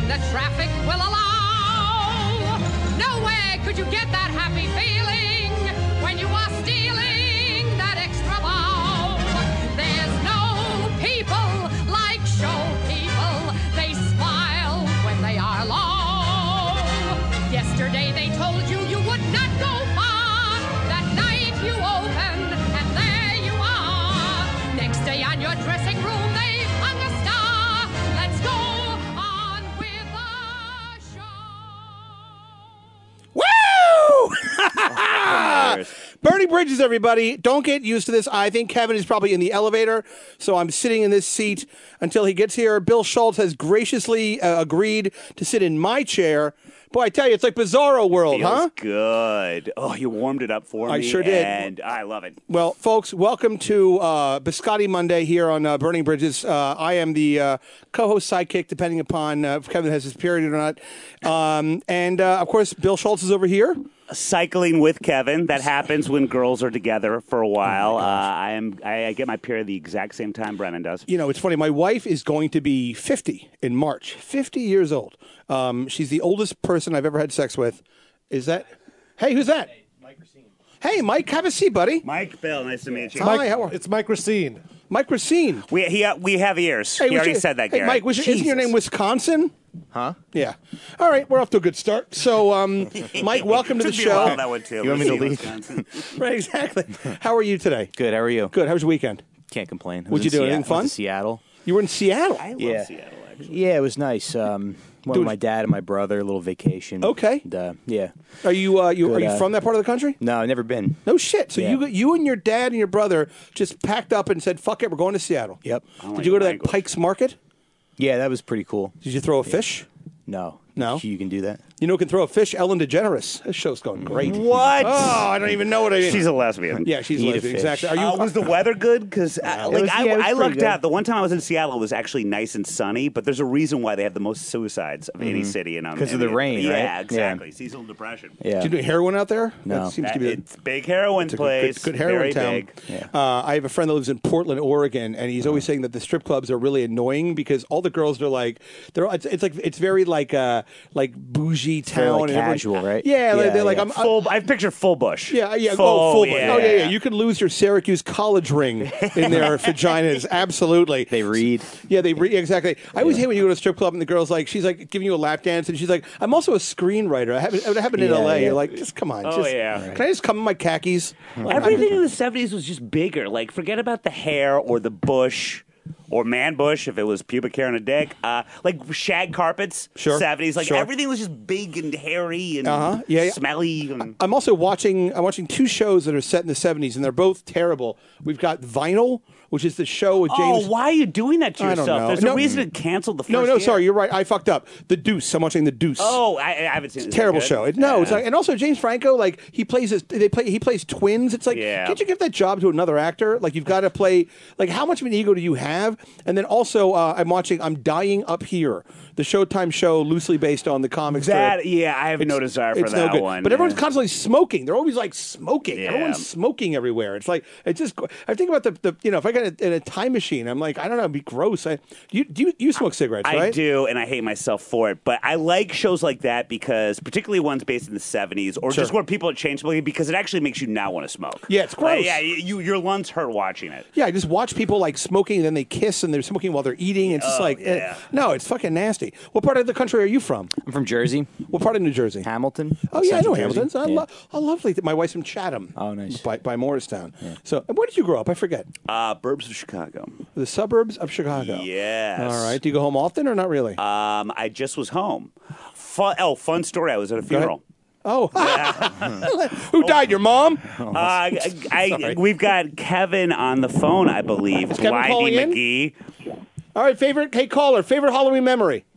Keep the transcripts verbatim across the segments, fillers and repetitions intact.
the traffic will allow. Nowhere could you get that happy feeling when you are stealing that extra bow. There's no people like show people. They smile when they are low. Yesterday they told you you would not go far. That night you opened and there you are. Next day on your dressing room they hung a star. Let's go on with the show. Woo! Bernie Bridges, everybody. Don't get used to this. I think Kevin is probably in the elevator, so I'm sitting in this seat until he gets here. Bill Schultz has graciously uh, agreed to sit in my chair. Boy, I tell you, it's like Bizarro World, Feels huh? good. Oh, you warmed it up for I me. sure did. And I love it. Well, folks, welcome to uh, Biscotti Monday here on uh, Burning Bridges. Uh, I am the uh, co-host sidekick, depending upon uh, if Kevin has his period or not. Um, and, uh, of course, Bill Schultz is over here. Cycling with Kevin. That happens when girls are together for a while. Oh uh, I am. I, I get my period the exact same time Brennan does. You know, it's funny. My wife is going to be fifty in March. fifty years old. Um, she's the oldest person I've ever had sex with. Is that? Hey, who's that? Hey, Mike Racine. Hey, Mike. Have a seat, buddy. Mike Bill, nice to meet you. Hi, Mike, how are it's Mike Racine. Mike Racine. We he, uh, we have ears. Hey, he already your, said that, Hey, Gary. Mike, was your, isn't your Jesus. name Wisconsin? Huh? Yeah. All right, we're off to a good start. So, um, Mike, welcome to the Took me a while show. on that one too. You want me to We'll see, lead? Wisconsin. Right, exactly. How are you today? Good. How are you? Good. How was your weekend? Can't complain. I What'd was you in do? Anything Seattle- fun? went to Seattle. You were in Seattle. I love Yeah. Seattle, actually. Yeah, it was nice. Um, went Dude. with my dad and my brother. A little vacation. Okay. And, uh, yeah. Are you uh, you are Good, you uh, from that part of the country? No, I've never been. No shit. So Yeah. you you and your dad and your brother just packed up and said, "Fuck it, we're going to Seattle." Yep. like Did you go to that language. Pike's Market? Yeah, that was pretty cool. Did you throw a fish? No. No? You can do that. You know who can throw a fish? Ellen DeGeneres. This show's going great. What? Oh, I don't even know what I mean. She's a lesbian. yeah, she's Eat a lesbian. fish. Exactly. Are you? Uh, was the weather good? Because uh, It like was- I, yeah, it was I pretty lucked good. out. The one time I was in Seattle, it was actually nice and sunny. But there's a reason why they have the most suicides of any city in um, 'Cause of any- the rain, Yeah, right? Yeah. exactly. Seasonal depression. Yeah. Did you do heroin out there? No. That seems That- to be. it's big heroin It's a place. good, good heroin very town. big. Yeah. Uh, I have a friend that lives in Portland, Oregon, and he's always saying that the strip clubs are really annoying because all the girls are like, they're it's, it's like it's very like uh like bougie very, town, like, and everyone- casual, right? Yeah, like, Yeah, they're like yeah. I'm. I- Full. I picture full bush. yeah, yeah, Full, oh, full, yeah. oh yeah, yeah. You could lose your Syracuse college ring in their vaginas. Absolutely. They read. Yeah, they re- exactly. I always hate when you go to a strip club and the girl's like, she's like giving you a lap dance, and she's like, "I'm also a screenwriter. I happen, it happened in Yeah, L A." yeah. You're like, just come on. Oh, just, yeah. Can I just come in my khakis? Everything in the seventies was just bigger. Like, forget about the hair or the bush or man bush if it was pubic hair and a dick. Uh, like shag carpets, Sure, seventies. Like sure. everything was just big and hairy and Uh-huh, yeah, yeah. smelly. And, I'm also watching. I'm watching two shows that are set in the seventies, and they're both terrible. We've got Vinyl, which is the show with James. oh, why are you doing that to I don't yourself? know. There's No. a reason to cancel the first no, no, year. sorry, you're right. I fucked up. The Deuce. I'm watching The Deuce. Oh, I, I haven't seen it. Is that Terrible good? show. It, no, it's Yeah. like, and also James Franco, like he plays his, they play, he plays twins. It's like, Yeah. can't you give that job to another actor? Like you've got to play. Like how much of an ego do you have? And then also, uh, I'm watching. I'm Dying Up Here, the Showtime show loosely based on the comic strip. That, yeah, I have no desire for It's no that good. one. But everyone's Yeah. constantly smoking. They're always like smoking. Yeah. Everyone's smoking everywhere. It's like it's just. I think about the, the you know if I got a, in a time machine, I'm like I don't know, it'd be gross. I you do you, you smoke cigarettes, I right? do, and I hate myself for it. But I like shows like that because, particularly ones based in the seventies, or Sure. just where people are change smoking, because it actually makes you not want to smoke. Yeah, it's Like, gross. yeah, you, your lungs hurt watching it. Yeah, I just watch people like smoking and then they kiss and they're smoking while they're eating. It's just Oh, like, eh, yeah. no, it's fucking nasty. What part of the country are you from? I'm from Jersey, What part of New Jersey? Hamilton. Oh yeah, I know Central Jersey. Hamilton. I Yeah. lo- oh, lovely. My wife's from Chatham. Oh, nice. By, by Morristown. So, and where did you grow up? I forget. Uh, Burbs of Chicago. The suburbs of Chicago. Yes. All right. Do you go home often or not really? Um, I just was home. Fun, oh, fun story. I was at a ahead. funeral. oh, who died? Your mom? Uh, I, I, we've got Kevin on the phone, I believe. Kevin Blindy calling in? McGee. All right. Favorite. Hey, caller. Favorite Halloween memory.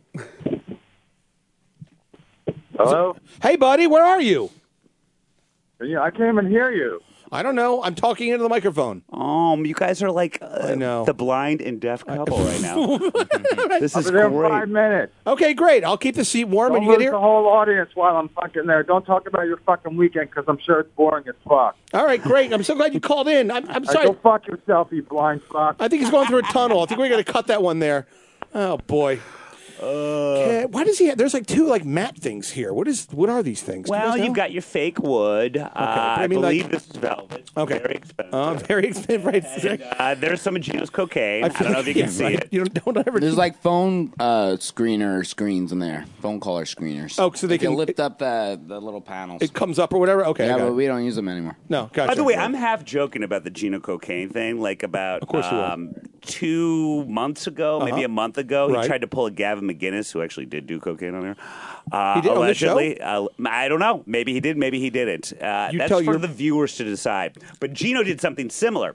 Hello? Hey, buddy. Where are you? Yeah, I can't even hear you. I don't know. I'm talking into the microphone. Um, you guys are like uh, I know. the blind and deaf couple right now. This I'll is be there in great. five minutes. Okay, great. I'll keep the seat warm Don't when you get lose here. the whole audience while I'm fucking there. Don't talk about your fucking weekend because I'm sure it's boring as fuck. All right, great. I'm so glad you called in. I'm, I'm All right, sorry. go fuck yourself, you blind fuck. I think he's going through a tunnel. I think we're going to cut that one there. Oh, boy. Okay, why does he have? There's like two like matte things here. What is? What are these things? Do you Well, guys know? you've got your fake wood. Uh, I I, mean, like- believe this is velvet. Okay. Very expensive. Uh, very expensive, right? And, uh, there's some of Gino's cocaine. I, feel don't know if like- you can yeah, see right. it. You don't, don't ever. There's like phone uh, screener screens in there, phone caller screeners. Oh, so they You can- lift up the, the little panels. it comes up or whatever. Okay. yeah, I got but it. we don't use them anymore. No. Gotcha. By the way, I'm half joking about the Gino cocaine thing. Like about course you are. um, two months ago, maybe Uh-huh. a month ago, he Right. tried to pull a Gavin McGinnis, who actually did do cocaine on there. Uh, He did on this show? allegedly. Uh, I don't know. Maybe he did. Maybe he didn't. Uh, You that's tell for your- the viewers to decide. But Gino did something similar,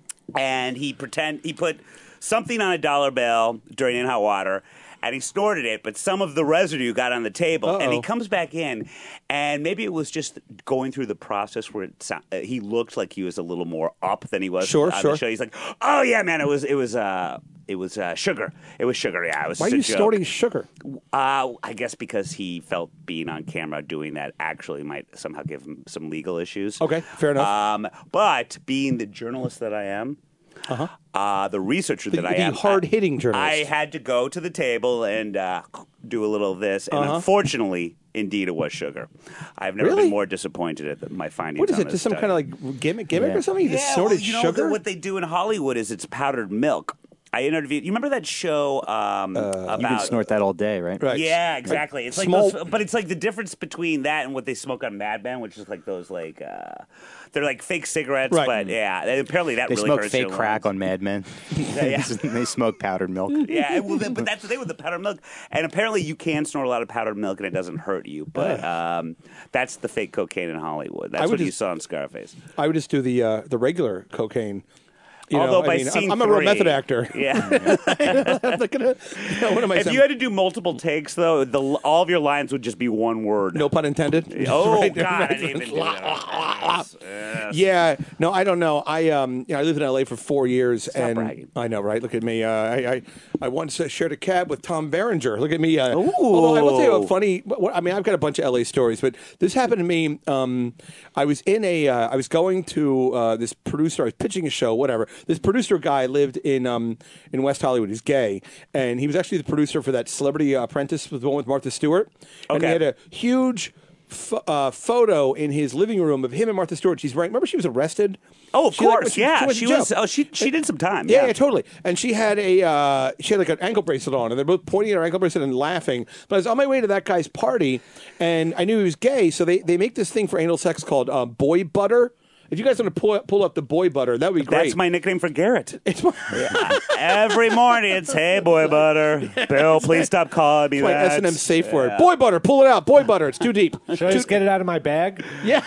and he pretend he put something on a dollar bill during In Hot Water. And he snorted it, but some of the residue got on the table. And he Uh-oh. comes back in, and maybe it was just going through the process where it sound, uh, he looked like he was a little more up than he was Sure, on sure. the show. He's like, "Oh yeah, man, it was it was uh, it was uh, sugar. It was sugar. Yeah, it was." Why are just a you joke." snorting sugar? Uh, I guess because he felt being on camera doing that actually might somehow give him some legal issues. Okay, fair enough. Um, but being the journalist that I am, Uh-huh. uh, the researcher The- that I the am, hard-hitting I- journalist. I had to go to the table and uh, do a little of this, and Uh-huh. unfortunately, indeed, it was sugar. I've never Really? been more disappointed at the, my findings. What is on it? this Just some study. kind of like gimmick, gimmick Yeah. or something? You just Yeah, snorted well, you know, sugar. the- what they do in Hollywood is it's powdered milk. I interviewed. You remember that show um, about? You can snort that all day, right? Right. Yeah, exactly. It's like Small- those, but it's like the difference between that and what they smoke on Mad Men, which is like those like uh, they're like fake cigarettes, Right. but yeah, and apparently that They really smoke hurts fake your crack lungs. on Mad Men. yeah. They smoke powdered milk. Yeah, well, then- but that's the thing with the powdered milk, and apparently you can snort a lot of powdered milk and it doesn't hurt you. But um, that's the fake cocaine in Hollywood. That's would what you just- saw in Scarface. I would just do the uh, the regular cocaine. You Although know, by I mean, I'm, scene I'm a real three- method actor. Yeah. I'm not gonna, you know, what am I If saying? you had to do multiple takes, though, the, all of your lines would just be one word. No pun intended. Oh Right, God, I right. didn't even do that. Yes, yes. Yeah, no, I don't know. I um, you know, I lived in L A for four years, and bragging. I know, right? Look at me. Uh, I, I I once uh, shared a cab with Tom Berenger. Look at me. Uh, although I will tell you a funny. What, I mean, I've got a bunch of L A stories, but this happened to me. Um, I was in a. Uh, I was going to uh, this producer. I was pitching a show, whatever. This producer guy lived in um in West Hollywood. He's gay, and he was actually the producer for that Celebrity Apprentice, the one with Martha Stewart. And he Okay. had a huge. F- uh, photo in his living room of him and Martha Stewart. She's right. Remember, she was arrested. Oh, of She, like, course, she- yeah. she went She, to jail. was. Oh, she she did some time. Yeah, Yeah, yeah, totally. And she had a uh, she had like an ankle bracelet on, and they're both pointing at her ankle bracelet and laughing. But I was on my way to that guy's party, and I knew he was gay, so they, they make this thing for anal sex called uh, boy butter. If you guys want to pull pull up the boy butter, that would be great. That's my nickname for Garrett. It's my, Every morning it's hey boy butter. Bill, please stop calling me my that. S and M safe word. Boy butter, pull it out. Boy butter, it's too deep. Should I just get it out of my bag? Yeah.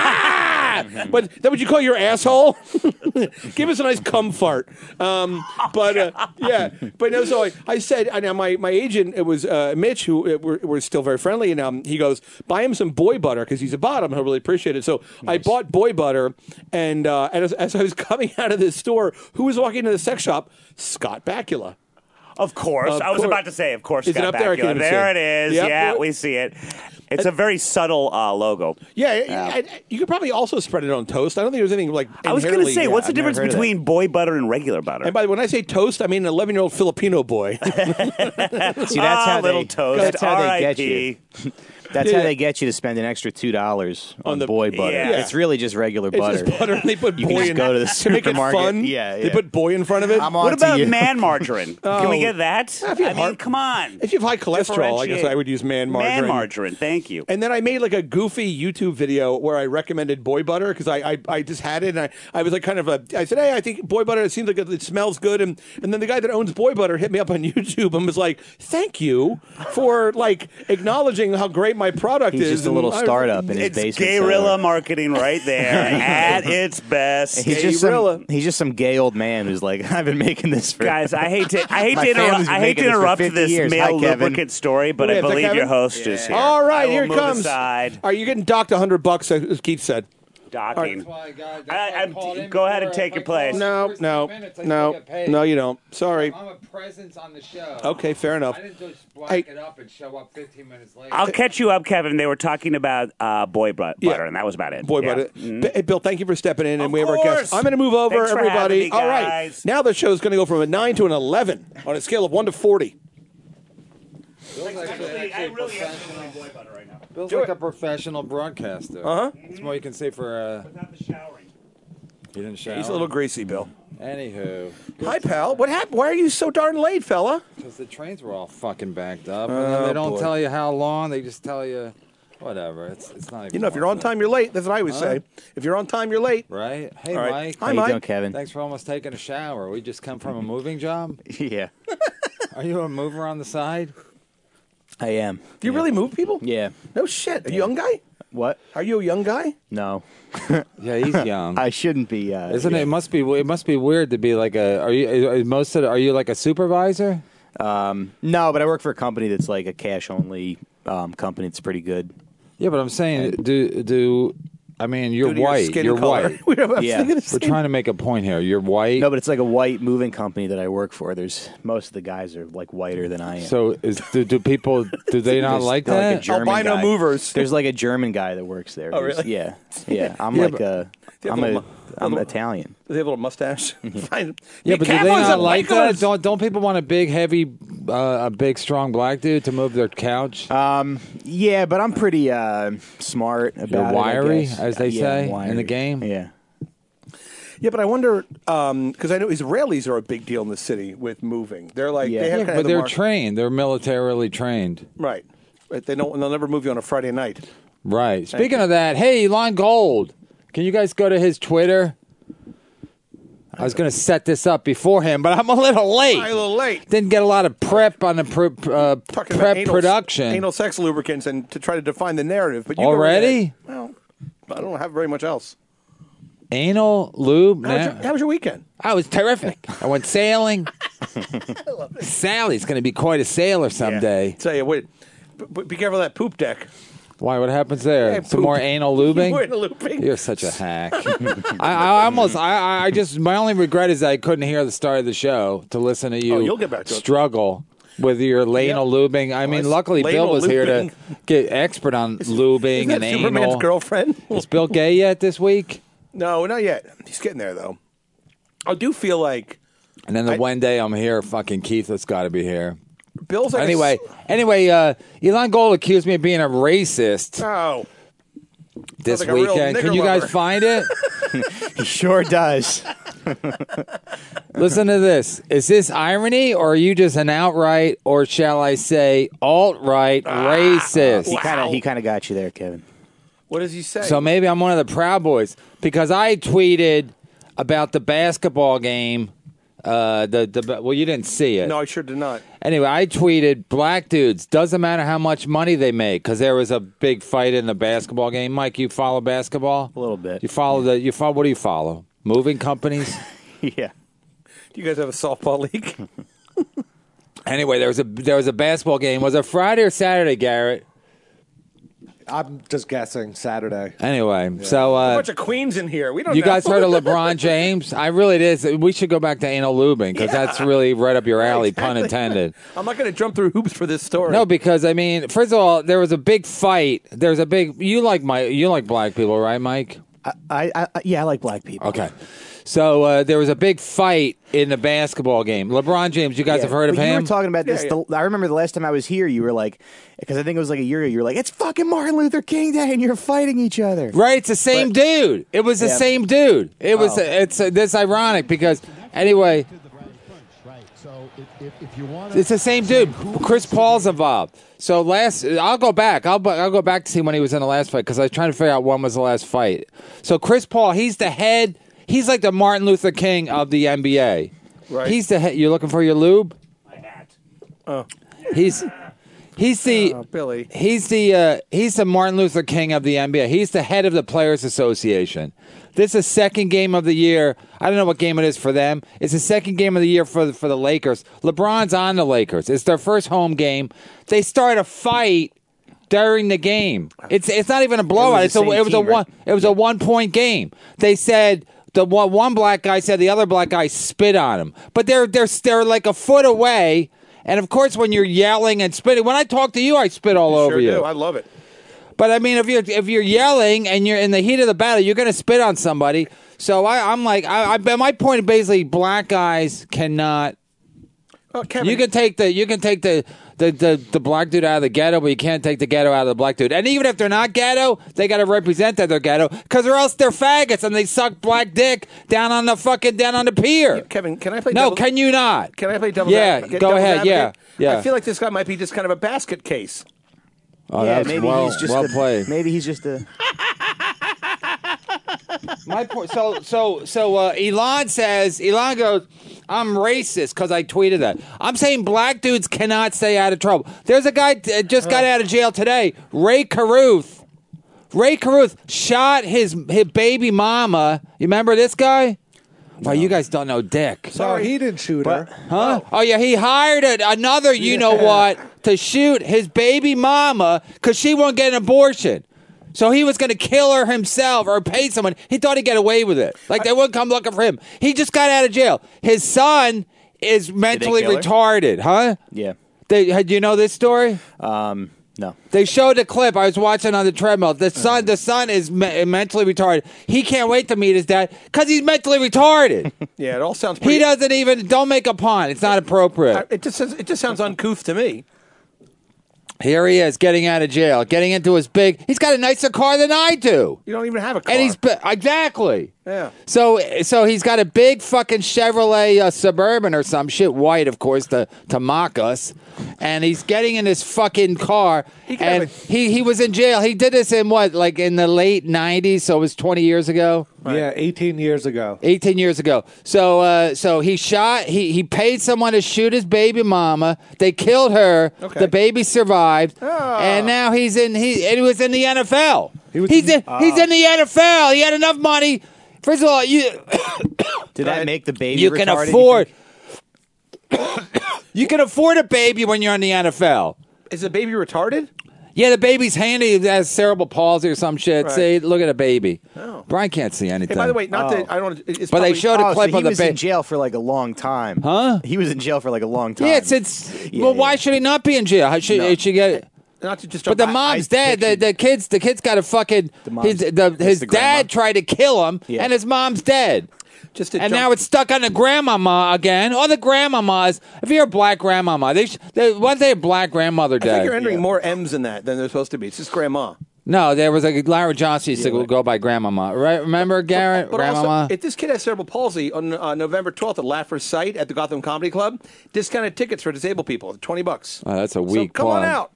But that what you call your asshole? Give us a nice cum fart. Um, but uh, yeah, but no. So I, I said, I know my, my agent, it was uh, Mitch, who uh, we're, we're still very friendly, and um, he goes, buy him some boy butter because he's a bottom. He'll really appreciate it. So I bought boy butter, and uh, and as, as I was coming out of this store, who was walking into the sex shop? Scott Bakula. Of course. Of I was course. about to say, of course, Is it Scott up there? I Bakula. can't even There see it it. is. Yep. Yeah, What- we see it. It's a very subtle uh, logo. Yeah, I, I, you could probably also spread it on toast. I don't think there's anything like. I was going to inherently- say, yeah, what's the I've never difference heard of between boy butter and regular butter? And by the way, when I say toast, I mean an eleven-year-old Filipino boy. See, that's ah, how little they, toast. That's how they R I get P you. That's Yeah. how they get you to spend an extra two dollars on, On the- boy butter. Yeah. It's really just regular It's butter. just butter, and they put You boy can just in go to the to make it supermarket. fun. Yeah, They yeah. put boy in front of it. I'm on What to about you. man margarine? Can we Oh. get that? if you I have mean, heart- come on. If you have high cholesterol, I guess Differentiate. I would use man margarine. Man margarine. Thank you. And then I made like a goofy YouTube video where I recommended boy butter because I, I I just had it and I, I was like kind of a I said, hey, I think boy butter, it seems like it, it smells good, and and then the guy that owns boy butter hit me up on YouTube and was like, thank you for like acknowledging how great my product He's is. just a And little I- startup in his It's basement. guerrilla marketing right there at its best. He's just, Guerrilla. some, he's just some gay old man who's like, I've been making this for Guys, I hate to I hate My to interrupt, family's been I hate making to this for interrupt fifty this years. male Hi, Kevin. lubricant story, but Wait, I is that believe Kevin? your host is here. All right, I will here it move comes. Aside. Are you getting docked a hundred bucks? As Keith said. Docking. That's why I got. I- That's why I I'm- called in go ahead and before. take If your I call place. in No, the first no, few minutes, I still no, get paid. no, you don't. Sorry. I'm a presence on the show. Okay, fair enough. I didn't just black Hey. it up and show up fifteen minutes later. I'll catch you up, Kevin. They were talking about uh, boy but- butter, Yeah. and that was about it. Boy, Yeah. but B- hey, Bill, thank you for stepping in, and Of we have our guests. course. I'm going to move over, Thanks for everybody. having me, All right, guys. now the show's going to go from a nine to an eleven on a scale of one to forty. Bill's actually, I actually really am professional. my boy butter right now. Bill's Do like it. a professional broadcaster. Uh-huh. That's more you can say for. Uh, Without the showering. he didn't shower. He's a little greasy, Bill. Anywho, Hi, pal. What happened? Why are you so darn late, fella? because the trains were all fucking backed up, and Oh, then they don't boy. tell you how long. They just tell you, whatever. It's it's not even. You know, if you're on worth it. time, you're late. That's what I always Huh? say. If you're on time, you're late. Right? Hey, All right. Mike. Hi, How you Mike. doing, Kevin? Thanks for almost taking a shower. We just come from a moving job. Yeah, Are you a mover on the side? I am. Do you really move people? Yeah. No shit. A young guy? What? Are you a young guy? No. Yeah, he's young. I shouldn't be. Uh, Isn't yeah. it? It must be. It must be weird to be like a. Are you? Is most of. The, are you like a supervisor? Um, no, but I work for a company that's like a cash only um, company. It's pretty good. Yeah, but I'm saying, do do. I mean, you're Due to your white. skin You're color. white. We have- I'm Yeah. thinking the We're same- trying to make a point here. You're white. No, but it's like a white moving company that I work for. There's most of the guys are like whiter than I am. So is do, do people do they not There's like like a that? German Albino guy. movers. There's like a German guy that works there. Oh, who's- really? Yeah, yeah. I'm Yeah, like but- a. Do you have I'm a a. little- I'm little- Italian. Do they have a little mustache? Fine. Yeah, Be but do they careful, not it's like a- that? Don't don't people want a big, heavy, uh, a big, strong black dude to move their couch? Um, yeah, but I'm pretty uh, smart about You're it, I wiry, guess. as they Yeah, say I'm in the wiry. game? Yeah. Yeah, but I wonder because I know Israelis are a big deal in the city with moving. They're like Yeah. they have Yeah, kind of but the they're mark- trained. They're militarily trained. right. But they don't. They'll never move you on a Friday night. Right. Speaking of that, hey, Elon Gold, can you guys go to his Twitter? I was going to set this up before him, but I'm a little late. I'm a little late. Didn't get a lot of prep on the pre- uh, Talking prep about anal, production. anal sex lubricants, and to try to define the narrative. But you go Already? ahead. Well, I don't have very much else. Anal lube. How was, Nah. your, how was your weekend? I was terrific. I went sailing. Sally's going to be quite a sailor someday. Tell you, wait, b- b- be careful of that poop deck. Why? What happens there? Yeah, Some poop. more anal lubing? More anal lubing. You're such a hack. I, I almost, I, I- I just, my only regret is that I couldn't hear the start of the show to listen to you Oh, you'll get back to it. struggle with your anal lubing. I mean, it's luckily Bill anal was here to lubing. get expert on lubing Isn't and that Superman's anal. girlfriend? Is Bill gay yet this week? No, not yet. He's getting there though. I do feel like And then the I- one day I'm here, fucking Keith has got to be here. Bill's like a Anyway, s- anyway, uh, Elon Gold accused me of being a racist Oh, this like a real weekend. Can nigger you guys lover. find it? He sure does. Listen to this. Is this irony, or are you just an outright, or shall I say, alt-right racist? He kind of he kind of got you there, Kevin. what does he say? So maybe I'm one of the Proud Boys because I tweeted about the basketball game. Uh, the the well, you didn't see it. no, I sure did not. Anyway, I tweeted black dudes. Doesn't matter how much money they make because there was a big fight in the basketball game. Mike, you follow basketball? A little bit. You follow the you follow what do you follow? Moving companies. Yeah. Do you guys have a softball league? Anyway, there was a there was a basketball game. Was it Friday or Saturday, Garrett? I'm just guessing Saturday. Anyway, so a uh, bunch of queens in here. We don't. you know. guys heard of LeBron James? I really it is. We should go back to anal lubing because that's really right up your alley, pun Exactly. intended. I'm not going to jump through hoops for this story. No, because I mean, first of all, there was a big fight. There's a big. You like my you like black people, right, Mike? I, I, I yeah, I like black people. Okay. So uh, there was a big fight in the basketball game. LeBron James, you guys Yeah, have heard of but him? You were talking about this. Yeah, The, I remember the last time I was here, you were like, because I think it was like a year ago. You were like, "It's fucking Martin Luther King Day, and you're fighting each other." Right, it's the same dude. It was the Yeah. same dude. It was. Oh. It's uh, this ironic because anyway, it's the same dude. Chris Paul's involved. So last, I'll go back. I'll I'll go back to see when he was in the last fight because I was trying to figure out when was the last fight. So Chris Paul, he's the head. He's like the Martin Luther King of the N B A. Right. He's the head. You're looking for your lube. My hat. He's he's the Oh, Billy. he's the uh, he's the Martin Luther King of the N B A. He's the head of the Players Association. This is the second game of the year. I don't know what game it is for them. It's the second game of the year for the, for the Lakers. LeBron's on the Lakers. It's their first home game. They start a fight during the game. It's it's not even a blowout. the It's a, same it was a team, one right? it was a one point game. They said the one, one black guy said the other black guy spit on him, but they're they're they're like a foot away. And of course, when you're yelling and spitting, when I talk to you, I spit all over Sure you. do. I love it. But I mean, if you're if you're yelling and you're in the heat of the battle, you're going to spit on somebody. So I, I'm like, I, I, my point is basically, black guys cannot Oh, Kevin. You can take the you can take the, the, the, the black dude out of the ghetto, but you can't take the ghetto out of the black dude. And even if they're not ghetto, they got to represent that they're ghetto, because or else they're faggots and they suck black dick down on the fucking down on the pier. Kevin, can I play? No, devil's- can you not? Can I play devil's Yeah, advocate? go Devil's ahead. Yeah, advocate? yeah. I feel like this guy might be just kind of a basket case. Oh, yeah, that's maybe well, he's just well a, played. Maybe he's just a. My point. So so so uh, Elon says Elon goes, I'm racist because I tweeted that. I'm saying black dudes cannot stay out of trouble. There's a guy that just got out of jail today, Ray Caruth. Ray Caruth shot his his baby mama. You remember this guy? Well, you guys don't know Dick. No, he didn't shoot her. Huh? Oh, yeah, he hired a, another you know what to shoot his baby mama because she won't get an abortion. So he was going to kill her himself or pay someone. He thought he'd get away with it. Like they wouldn't come looking for him. He just got out of jail. His son is mentally kill her? retarded, huh? Yeah. They, do you know this story? Um. No. They showed a clip I was watching on the treadmill. The son, the son is me- mentally retarded. He can't wait to meet his dad because he's mentally retarded. Yeah, it all sounds. Pretty, He doesn't even. Don't make a pun. It's not appropriate. It just says, it just sounds uncouth to me. Here he is, getting out of jail, getting into his big. He's got a nicer car than I do, You don't even have a car. and he's bi- exactly. Yeah. So, so he's got a big fucking Chevrolet uh, Suburban or some shit, white, of course, to to mock us. And he's getting in his fucking car, He can and have a- he he was in jail. He did this in what, like in the late nineties, so it was twenty years ago. Yeah, eighteen years ago. eighteen years ago. So uh, so he shot, he, he paid someone to shoot his baby mama. They killed her. Okay. The baby survived. Ah. And now he's in, he, and he was in the N F L. He was he's, in- in, he's in the N F L. He had enough money. First of all, you Did that make the baby? you can retarded, afford, you think? you can afford a baby when you're in the N F L. Is the baby retarded? Yeah, the baby's handy. He has cerebral palsy or some shit. Right. See, look at a baby. Oh. Brian can't see Hey, anything. by the way, not Oh. that I don't. It's But they probably- showed a Oh, clip so he of the was baby. in jail for like a long time. Huh? He was in jail for like a long time. Yeah, it's, it's Yeah, well, yeah. why should he not be in jail? How should, No. it should get. not to just. But the I- mom's I dead. The, pictured- the kids, the kids got a fucking. mom's- his the, that's his the grandma? dad tried to kill him, Yeah. and his mom's dead. just to And jump- now it's stuck on the grandmama again. All the grandmamas. If you're a black grandmama, they, sh- they once they have black grandmother I think you're dead. entering more M's in that than they're supposed to be. It's just grandma. No, there was a Larry Johnson used to go by grandmama. Right? Remember Garrett? But grandmama. also, if this kid has cerebral palsy, on uh, November twelfth at Laffer's site at the Gotham Comedy Club, discounted tickets for disabled people, twenty bucks. Oh, that's a So weak come on plug. out.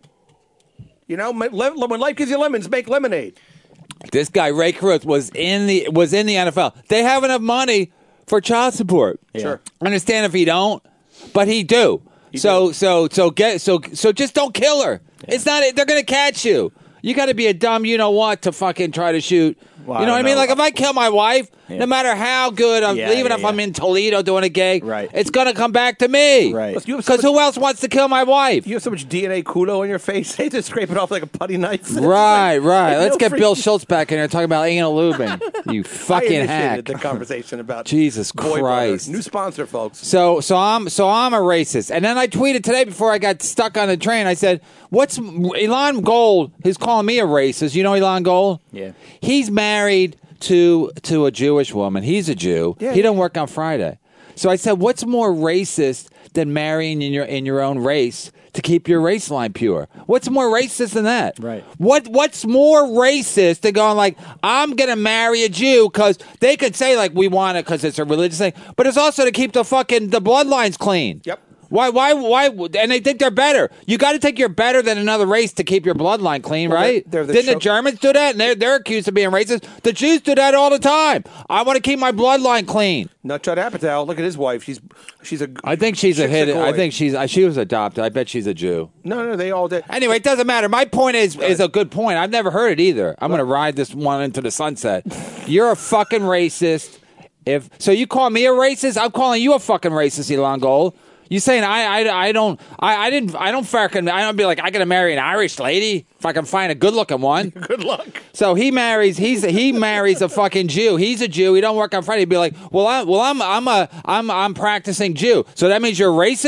You know, ma- le- when life gives you lemons, make lemonade. This guy Ray Caruth was in the was in the N F L. They have enough money for child support. Sure. Understand if he don't, but he do. so so so get so so just don't kill her. It's not. They're gonna catch you. You got to be a dumb, you know what, to fucking try to shoot. Well, you know I what I don't mean? know. Like if I kill my wife, Yeah. no matter how good I'm, Yeah, even yeah, if I'm yeah. in Toledo doing a gig, Right. it's gonna come back to me. Right. Plus, you have so Because much- who else wants to kill my wife? You have so much D N A culo on your face. They just scrape it off like a putty knife. It's Right, like- right. like Let's no get Bill freaking- Schultz back in here talking about anal lubing. You I fucking initiated hack. the conversation about Jesus Boy Butter. Christ. New sponsor, folks. So so I'm so I'm a racist. And then I tweeted today before I got stuck on the train. I said, "What's Elon Gold? He's calling me a racist. You know Elon Gold? Yeah. He's married to to a Jewish woman. He's a Jew. Yeah, he yeah. don't work on Friday. So I said, "What's more racist than marrying in your in your own race to keep your race line pure? What's more racist than that? Right. What What's more racist than going like, I'm gonna marry a Jew because they could say like we want it because it's a religious thing, but it's also to keep the fucking the bloodlines clean. Yep. Why? Why? Why? And they think they're better. You got to think you're better than another race to keep your bloodline clean, Well, right? they're- they're the Didn't show- the Germans do that? And they're they're accused of being racist. The Jews do that all the time. I want to keep my bloodline clean. Not Judd Apatow. Look at his wife. She's she's a. I think she's a chick's hit. I goy. think she's. uh, She was adopted. I bet she's a Jew. No, no, they all did. Anyway, it doesn't matter. My point is is a good point. I've never heard it either. I'm going to ride this one into the sunset. You're a fucking racist. If so, you call me a racist. I'm calling you a fucking racist, Elon Gold. You saying I I, I don't I, I didn't I don't fucking I don't be like I gotta marry an Irish lady if I can find a good looking one. Good luck. So he marries he's he marries a fucking Jew. He's a Jew. He don't work on Friday. He'd be like, well, I well I'm I'm a I'm I'm practicing Jew. So that means you're racist.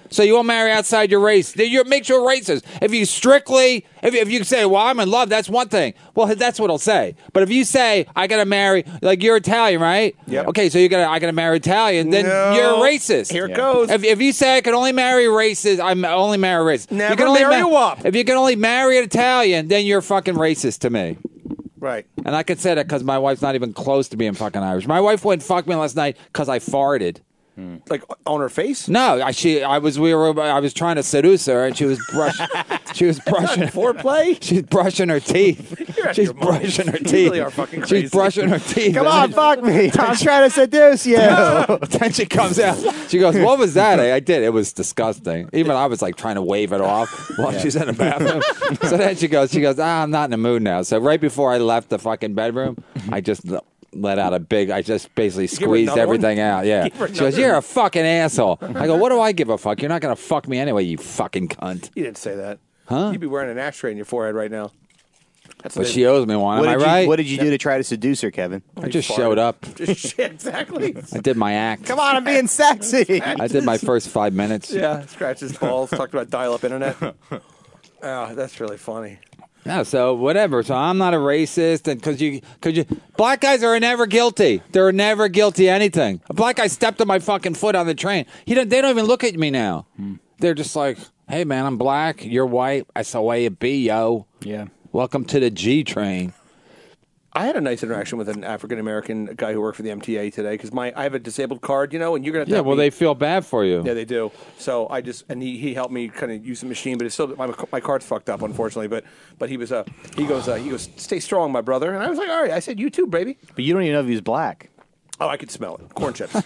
So you won't marry outside your race. Then you make sure racist. If you strictly, if, if you say, well, I'm in love, that's one thing. Well, that's what he'll say. But if you say, I got to marry, like you're Italian, right? Yep. Okay, so you got to, I got to marry Italian, then No. you're a racist. Here it goes. If, if you say I can only marry racists, I'm only marry racist. Never you can only marry a wop. If you can only marry an Italian, then you're fucking racist to me. Right. And I can say that because my wife's not even close to being fucking Irish. My wife wouldn't fuck me last night because I farted. Like on her face? No, I she I was we were I was trying to seduce her and she was brush she was brushing Foreplay? She's brushing her teeth. You're out of She's your mind. brushing her You teeth. really are fucking crazy. She's brushing her teeth. Come And on, then- fuck me. I'm trying to seduce you. Then she comes out. She goes, "What was that?" I, I did. It was disgusting. Even I was like trying to wave it off while she's in the bathroom. So then she goes, "She goes, ah, I'm not in the mood now." So right before I left the fucking bedroom, I just let out a big. I just basically Give her squeezed another everything one? out. Yeah. Give her She goes, another "You're one. a fucking asshole." I go, "What do I give a fuck? You're not gonna fuck me anyway, you fucking cunt." You didn't say that. Huh? You'd be wearing an ashtray in your forehead right now. That's But the- she owes me one. What Am I did, you, right? what did you do to try to seduce her, Kevin? I just farted. showed up. Just, yeah, exactly. I did my act. Come on, I'm being sexy. I did my first five minutes. Yeah, scratched his balls, talked about dial-up internet. Oh, that's really funny. No, so whatever. So I'm not a racist, and because you, because you, black guys are never guilty. They're never guilty of anything. A black guy stepped on my fucking foot on the train. He don't. They don't even look at me now. They're just like, "Hey, man, I'm black. You're white. That's the way it be, yo. Yeah. Welcome to the G train." I had a nice interaction with an African American guy who worked for the M T A today because my I have a disabled card, you know, and you're gonna have to Yeah, help well, me- they feel bad for you. yeah they do. So I just and he, he helped me kind of use the machine, but it's still my, my card's fucked up unfortunately. But but he was uh he goes uh, he goes stay strong, my brother, and I was like, all right. I said, you too, baby. But you don't even know if he was black. Oh, I could smell it. Corn chips.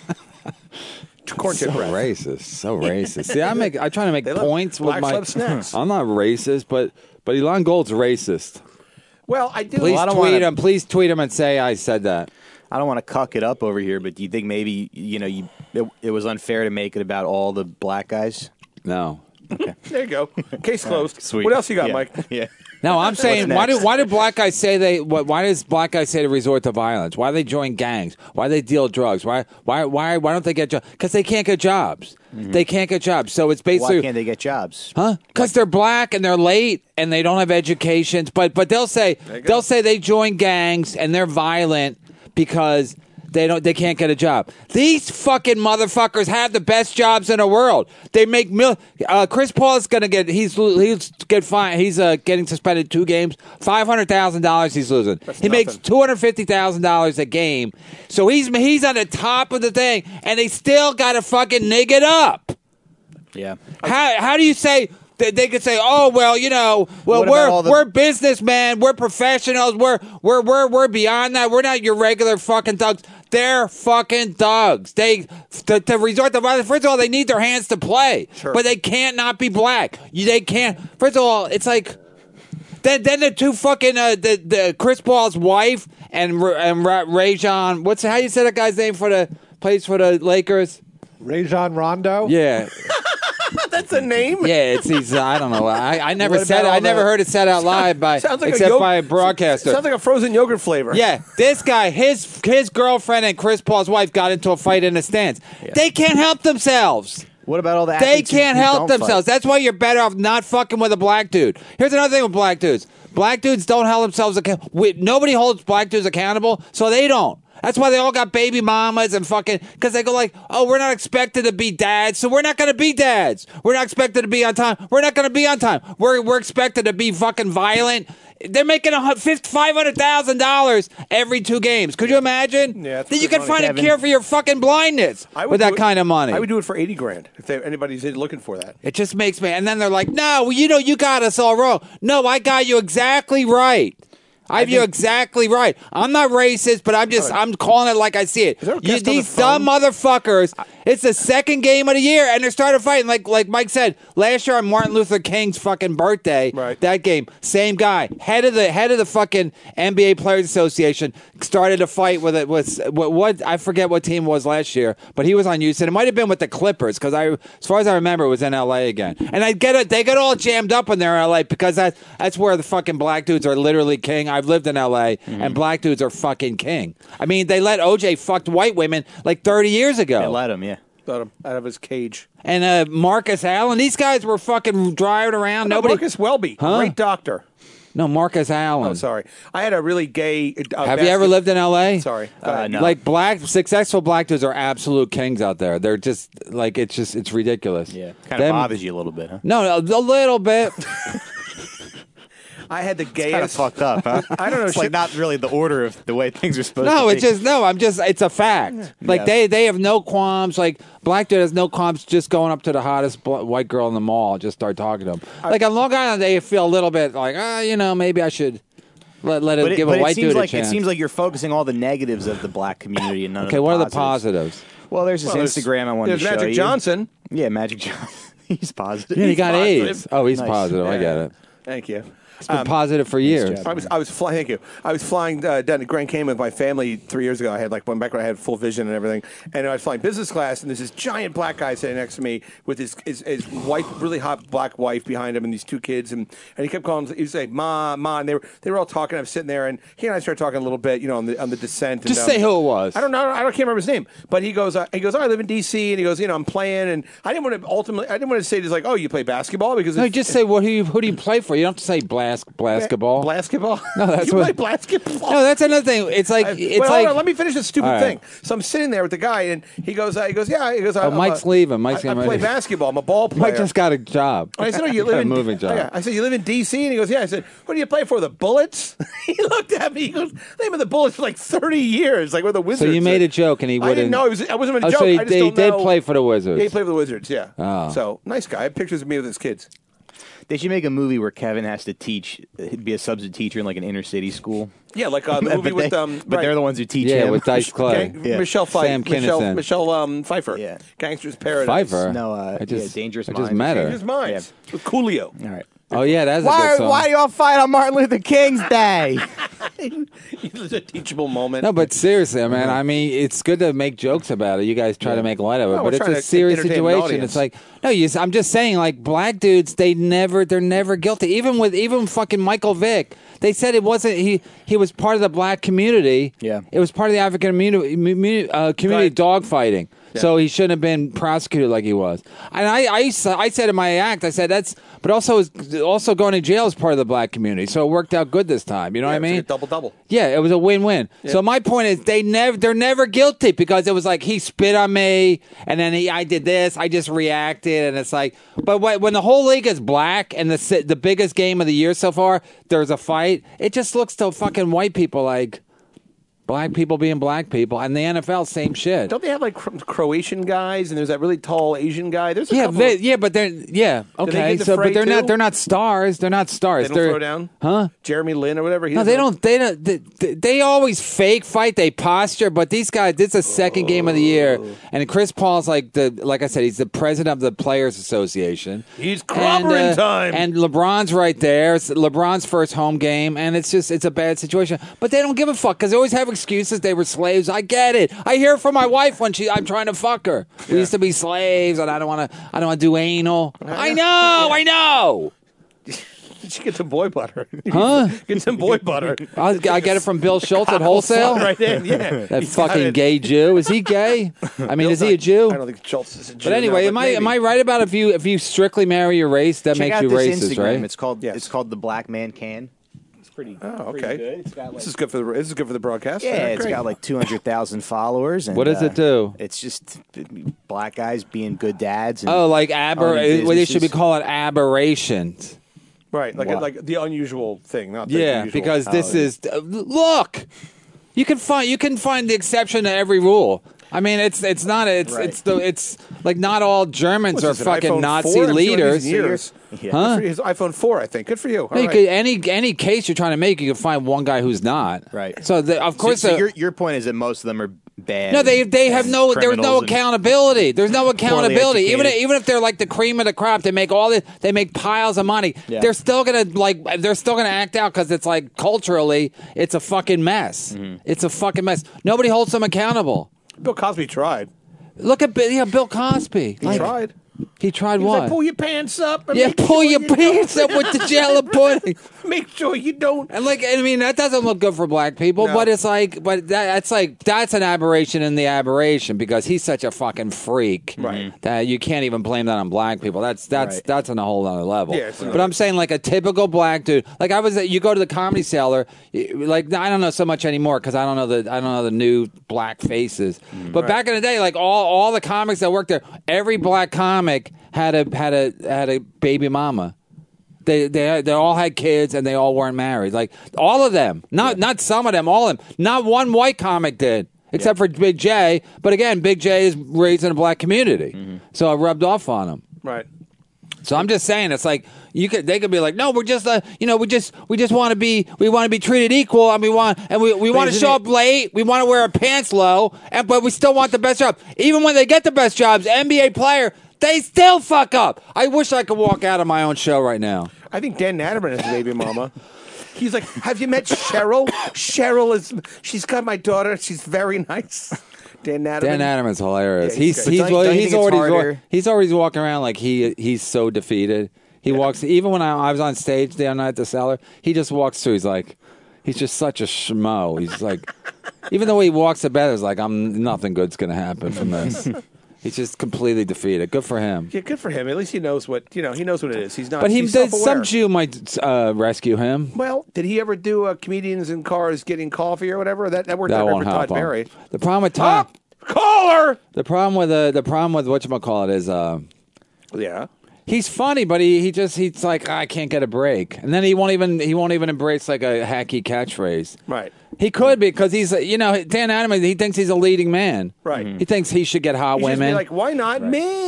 Corn chip So breath. racist, so racist. See, I make, I try to make They love- points with blacks my. love snacks. I'm not racist, but but Elon Gold's racist. Well, I do. Please I don't tweet wanna- him. Please tweet him and say I said that. I don't want to cuck it up over here, but do you think maybe you know you it, it was unfair to make it about all the black guys? No. There you go. Case closed. Sweet. What else you got, Yeah. Mike? Yeah. No, I'm saying why do next? why do black guys say they what, why does black guys say to resort to violence? Why do they join gangs? Why do they deal drugs? Why why why why don't they get jobs? Because they can't get jobs. They can't get jobs. So it's basically Why can't they get jobs? Huh? Because they're black and they're late and they don't have educations. But but they'll say they'll say they join gangs and they're violent because they don't they can't get a job. These fucking motherfuckers have the best jobs in the world. They make mil. Uh, Chris Paul is gonna get he's he's get fine. He's uh, getting suspended two games. Five hundred thousand dollars he's losing. he makes nothing. two hundred fifty thousand dollars a game. So he's he's on the top of the thing, and they still got to fucking nig it up. Yeah. How how do you say they, they could say, oh well, you know, well What about we're all the- we're businessmen, we're professionals, we're we're we're we're beyond that. We're not your regular fucking thugs. They're fucking thugs. They to, to resort to violence. First of all, they need their hands to play, Sure. but they can't not be black. You, they can't. First of all, it's like. Then, then the two fucking uh, the the Chris Paul's wife and R- and Ra- Rajon. What's how you say that guy's name for the plays for the Lakers? Rajon Rondo. Yeah. That's a name. Yeah, it's he's. I don't know. I, I never What said it. about I all never the- heard it said out live by Sounds like a except yogurt- by a broadcaster. Sounds like a frozen yogurt flavor. Yeah, this guy, his his girlfriend and Chris Paul's wife got into a fight in the stands. They can't help themselves. What about all the They athletes who- can't who help don't themselves. fight? That's why you're better off not fucking with a black dude. Here's another thing with black dudes. Black dudes don't hold themselves accountable. Nobody holds black dudes accountable, so they don't. That's why they all got baby mamas and fucking, because they go like, oh, we're not expected to be dads, so we're not going to be dads. We're not expected to be on time. We're not going to be on time. We're, we're expected to be fucking violent. They're making a five hundred thousand dollars every two games. Could you imagine? Yeah, that's that you good can money. find a Kevin. cure for your fucking blindness I would with do that it- kind of money. I would do it for eighty grand if they, anybody's looking for that. It just makes me, and then they're like, no, well, you know, you got us all wrong. No, I got you exactly right. I have you exactly right. I'm not racist, but I'm just, I'm calling it like I see it. there a You, guest on the these dumb phone? motherfuckers, it's the second game of the year, and they're starting fighting. Like like Mike said, last year on Martin Luther King's fucking birthday, Right. that game, same guy, head of the head of the fucking N B A Players Association, started a fight with it. Was what, what I forget what team it was last year, but he was on Houston. It might have been with the Clippers because I, as far as I remember, it was in L A again. And I get it, they get all jammed up when they're in L A because that that's where the fucking black dudes are literally king. I've lived in L A and black dudes are fucking king. I mean, they let O J fucked white women like thirty years ago. They let him, yeah. Let him out of his cage. And uh, Marcus Allen. These guys were fucking driving around. Nobody. Marcus Welby, Huh? great doctor. No, Marcus Allen. Oh, sorry. I had a really gay. Uh, Have you ever basket- lived in L A? Sorry. Go Uh, ahead. no. Like black successful black dudes are absolute kings out there. They're just like it's just it's ridiculous. Yeah, kind of Them- bothers you a little bit, huh? No, a, a little bit. I had the Kind of gayest. fucked up, huh? I don't know. It's like shit- not really the order of the way things are supposed to No, be. it's just no. I'm just. It's a fact. Like Yeah. they, they have no qualms. Like black dude has no qualms just going up to the hottest bl- white girl in the mall and just start talking to them. Like on Long Island, they feel a little bit like, ah, you know, maybe I should let let it But, it, give but a white it seems dude like a chance. it seems like you're focusing all the negatives of the black community and none okay, of the what are the positives. positives? Well, there's this Well, there's- Instagram I wanted There's to show Magic you. Johnson. Yeah, Magic Johnson. He's positive. Yeah, he He's got positive. AIDS. Oh, he's Nice. positive. I Yeah. get it. Thank you. It's been positive for years. job. I was I was flying. Thank you. I was flying uh, down to Grand Cayman with my family three years ago. I had like one back when I had full vision and everything, and I was flying business class. And there's this giant black guy sitting next to me with his his, his wife, really hot black wife behind him, and these two kids. And, and he kept calling. He would say, "Ma, ma," and they were they were all talking. I was sitting there, and he and I started talking a little bit, you know, on the on the descent. Just and, say who it was. I don't know. I don't can't remember his name, but he goes. Uh, he goes. Oh, I live in D C, and he goes. You know, I'm playing, and I didn't want to ultimately. I didn't want to say just like, oh, you play basketball because No, it's- just say what who you, who do you play for? You don't have to say blast basketball. Basketball? No, that's you what- play basketball. No, that's another thing. It's like I- it's wait, hold like on, let me finish this stupid All right. thing. So I'm sitting there with the guy, and he goes, uh, he goes, yeah, he goes. Oh, I'm Mike's a, leaving. Mike's I, I getting play ready. basketball. I'm a ball player. Mike just got a job. And I said, oh, you Got live a in moving job. Oh, yeah. I said, you live in D C, and he goes, yeah. I said, what do you play for? The Bullets? He looked at me. He goes, name of the Bullets for like thirty years, like where the Wizards. So you made are. a joke, and he I wouldn't. didn't know. It was. I wasn't going to Oh, joke. so he, I just he don't did know. play for the Wizards. Yeah, he played for the Wizards. Yeah. Oh. So nice guy. I have pictures of me with his kids. They should make a movie where Kevin has to teach, be a substitute teacher in like an inner city school. Yeah, like uh, the movie but with they, um. but right. they're the ones who teach Yeah, him. with Dice Clay. Gang, Yeah. Michelle Pfeiffer, Sam Michelle, Kinison. Michelle um, Pfeiffer, Yeah. Gangster's Paradise, Pfeiffer. No, uh, I just, yeah, Dangerous I just Minds. met her. Dangerous Minds with Coolio. All right. Oh yeah, that's a Why, good song. why do y'all fight on Martin Luther King's Day? It was a teachable moment. No, but seriously, man. I mean, it's good to make jokes about it. You guys try to make light of it, Well, but we're it's trying a to serious entertain an situation. audience. It's like, no, you, I'm just saying, like black dudes, they never, they're never guilty. Even with even fucking Michael Vick, they said it wasn't he. He was part of the black community. Yeah. it was part of the African community, mu- uh, community Right. dogfighting. So he shouldn't have been prosecuted like he was. And I, I, I said in my act, I said that's, but also is also going to jail is part of the black community. So it worked out good this time. You know Yeah, what I it was like mean? a double-double. Yeah, it was a win-win. So my point is, they never, they're never guilty because it was like he spit on me, and then he, I did this, I just reacted, and it's like, but when when the whole league is black and the the biggest game of the year so far, there's a fight. It just looks to fucking white people like black people being black people, and the N F L same shit. Don't they have like Cro- Croatian guys, and there's that really tall Asian guy? There's a Yeah, couple they, of- yeah, but they're yeah they okay. get in the So, fray, but they're not too? they're not stars. They're not stars. they don't they're, throw down, huh? Jeremy Lin or whatever. He No, doesn't- they don't. They don't. They, they, they always fake fight. They posture, but these guys. This is the second game of the year, and Chris Paul's like the. Like I said, he's the president of the Players Association. He's And, clobbering uh, time. And LeBron's right there. It's LeBron's first home game, and it's just it's a bad situation. But they don't give a fuck because they always have excuses. They were slaves. I get it. I hear it from my wife when she. I'm trying to fuck her. We used to be slaves, and I don't want to. I don't want to do anal. I know. I know. She get some boy butter. Huh? Get some boy butter. I, I get it from Bill Schultz at wholesale. right in. Yeah, That He's got fucking it. gay Jew. Is he gay? I mean, is he a I Jew? don't think Schultz is a Jew. But anyway, no, am I maybe. am I right about if you if you strictly marry your race, that Check makes out you this racist, Instagram. right? It's called Yes. it's called the Black Man Can. It's pretty. Oh, pretty okay. good. It's got like This is good for the. This is good for the broadcast. yeah, All right, it's great. got like two hundred thousand followers. And, What does uh, it do? It's just black guys being good dads. And Oh, like aber. owning Well, they should be businesses. called aberrations. right, like Wow. like the unusual thing, not the Yeah, usual. because this Oh, yeah. is uh, look. You can find you can find the exception to every rule. I mean, it's it's not it's Right. it's the it's like not all Germans What's are this, an fucking iPhone Nazi four? I'm seeing leaders. these years. Yeah. Huh? Good for you. His iPhone four, I think. Good for you. All No, you right. could, any any case you're trying to make, you can find one guy who's not. Right. So the, of So, course, so uh, your your point is that most of them are bad. no, they they have and no. There's no criminals and- accountability. There's no accountability. Even if, educated. even if they're like the cream of the crop, they make all the they make piles of money. Yeah. They're still gonna like they're still gonna act out because it's like culturally, it's a fucking mess. Mm-hmm. It's a fucking mess. Nobody holds them accountable. Bill Cosby tried. Look at Bi- yeah, Bill Cosby. He Like, tried. He tried He was what? like, pull your pants up. And yeah, make pull sure your you pants don't- up with the jello pudding. Make sure you don't. And like, I mean, that doesn't look good for black people, No. but it's like, but that, that's like, that's an aberration in the aberration because he's such a fucking freak, Right. That you can't even blame that on black people. That's that's Right. that's on a whole other level. Yeah, it's but not- I'm saying like a typical black dude. Like I was, at, you go to the Comedy Cellar, like I don't know so much anymore because I don't know the I don't know the new black faces. But back in the day, like all all the comics that worked there, every black comic had a had a had a baby mama. They they they all had kids and they all weren't married. Like all of them, not not some of them, all of them. Not one white comic did, except for Big J. But again, Big J is raised in a black community, so it rubbed off on him. Right. So I'm just saying, it's like you could they could be like, no, we're just uh, you know, we just we just want to be we want to be treated equal, and we want and we, we want to isn't show it- up late, we want to wear our pants low, and but we still want the best job. Even when they get the best jobs, N B A player. They still fuck up. I wish I could walk out of my own show right now. I think Dan Natterman is a baby mama. He's like, have you met Cheryl? Cheryl is, she's got my daughter. She's very nice. Dan Natterman. Dan Adams is hilarious. Yeah, he's he's good. he's But don't- don't you he's think it's already harder? he's always walking around like he he's so defeated. He walks even when I, I was on stage the other night at the Cellar. He just walks through. He's like, he's just such a schmo. He's like, even though he walks to bed, it's like I'm nothing good's gonna happen from this. He's just completely defeated. Good for him. Yeah, good for him. At least he knows what, you know, he knows what it is. He's not, But he he's did, self-aware. some Jew might uh, rescue him. Well, did he ever do uh, comedians in cars getting coffee or whatever? That, that worked That out won't for Todd help him. Berry. The problem with Tom, Up! Caller! the problem with uh, the problem with whatchamacallit is uh, Yeah. he's funny, but he, he just he's like, I can't get a break, and then he won't even he won't even embrace like a hacky catchphrase. Right. He could because he's you know Dan Adams. He thinks he's a leading man. Right. Mhm. He thinks he should get hot He should just be women. like, why not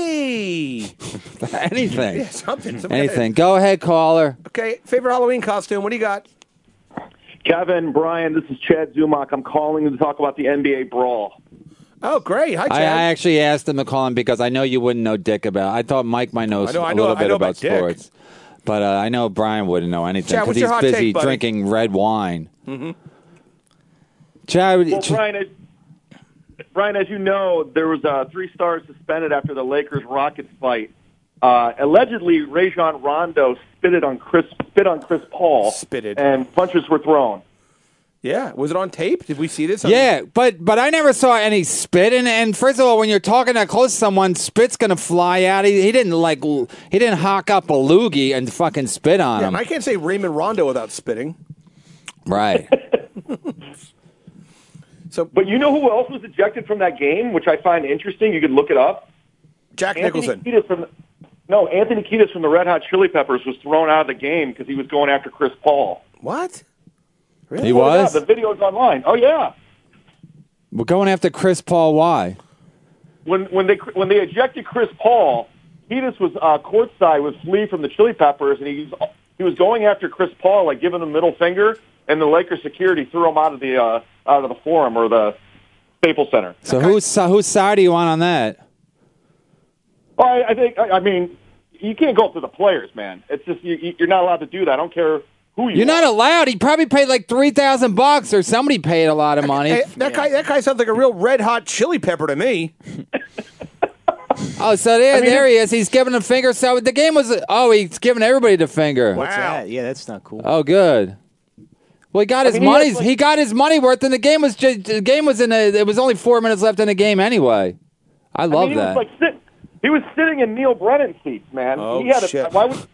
me? Anything. Yeah, something. some- Anything. Go ahead, caller. Okay, favorite Halloween costume. What do you got? Kevin, Brian, this is Chad Zumach. I'm calling to talk about the N B A brawl. Oh, great. Hi, Chad. I, I actually asked him to call him because I know you wouldn't know dick about. I thought Mike might know, I know- I a know- little I bit know about, about dick. sports, but uh, I know Brian wouldn't know anything Chad, because what's he's your hot busy take, buddy? drinking red wine. Mm-hmm. Chad, Well, Ch- Brian, as, Brian, as you know, there was uh, three stars suspended after the Lakers-Rockets fight. Uh, allegedly, Rajon Rondo spitted on Chris, spit on Chris Paul, Spitted. and punches were thrown. Yeah. Was it on tape? Did we see this? yeah, but but I never saw any spit. And, and first of all, when you're talking that close to someone, spit's gonna fly out. He, he didn't like l- he didn't hawk up a loogie and fucking spit on Yeah, him. and I can't say Raymond Rondo without spitting. Right. So But you know who else was ejected from that game, which I find interesting? You could look it up. Jack Anthony Nicholson. Kiedis from the, no, Anthony Kiedis from the Red Hot Chili Peppers was thrown out of the game because he was going after Chris Paul. What? He Oh, yeah, was. the video's online. Oh yeah. We're going after Chris Paul. Why? When when they when they ejected Chris Paul, Kiedis was uh, courtside with Flea from the Chili Peppers, and he was, he was going after Chris Paul, like giving him the middle finger, and the Lakers security threw him out of the uh, out of the Forum or the Staples Center. So whose whose side are you on on that? Well, I, I think I, I mean you can't go up to the players, man. It's just you, you're not allowed to do that. I don't care who you. You're not are. allowed. He probably paid like three thousand bucks, or somebody paid a lot of money. Hey, that guy. That guy sounds like a real red hot chili pepper to me. Oh, so there, mean, there he is. He's giving a finger. So the game was. Oh, he's giving everybody the finger. What's Wow. that? Yeah, that's not cool. Oh, good. Well, he got his mean, he money. has, like- he got his money worth, and the game was just, the game was in a. It was only four minutes left in the game anyway. I I love mean, he that. was like sit, he was sitting in Neil Brennan seats, man. Oh, he had a, shit. Why would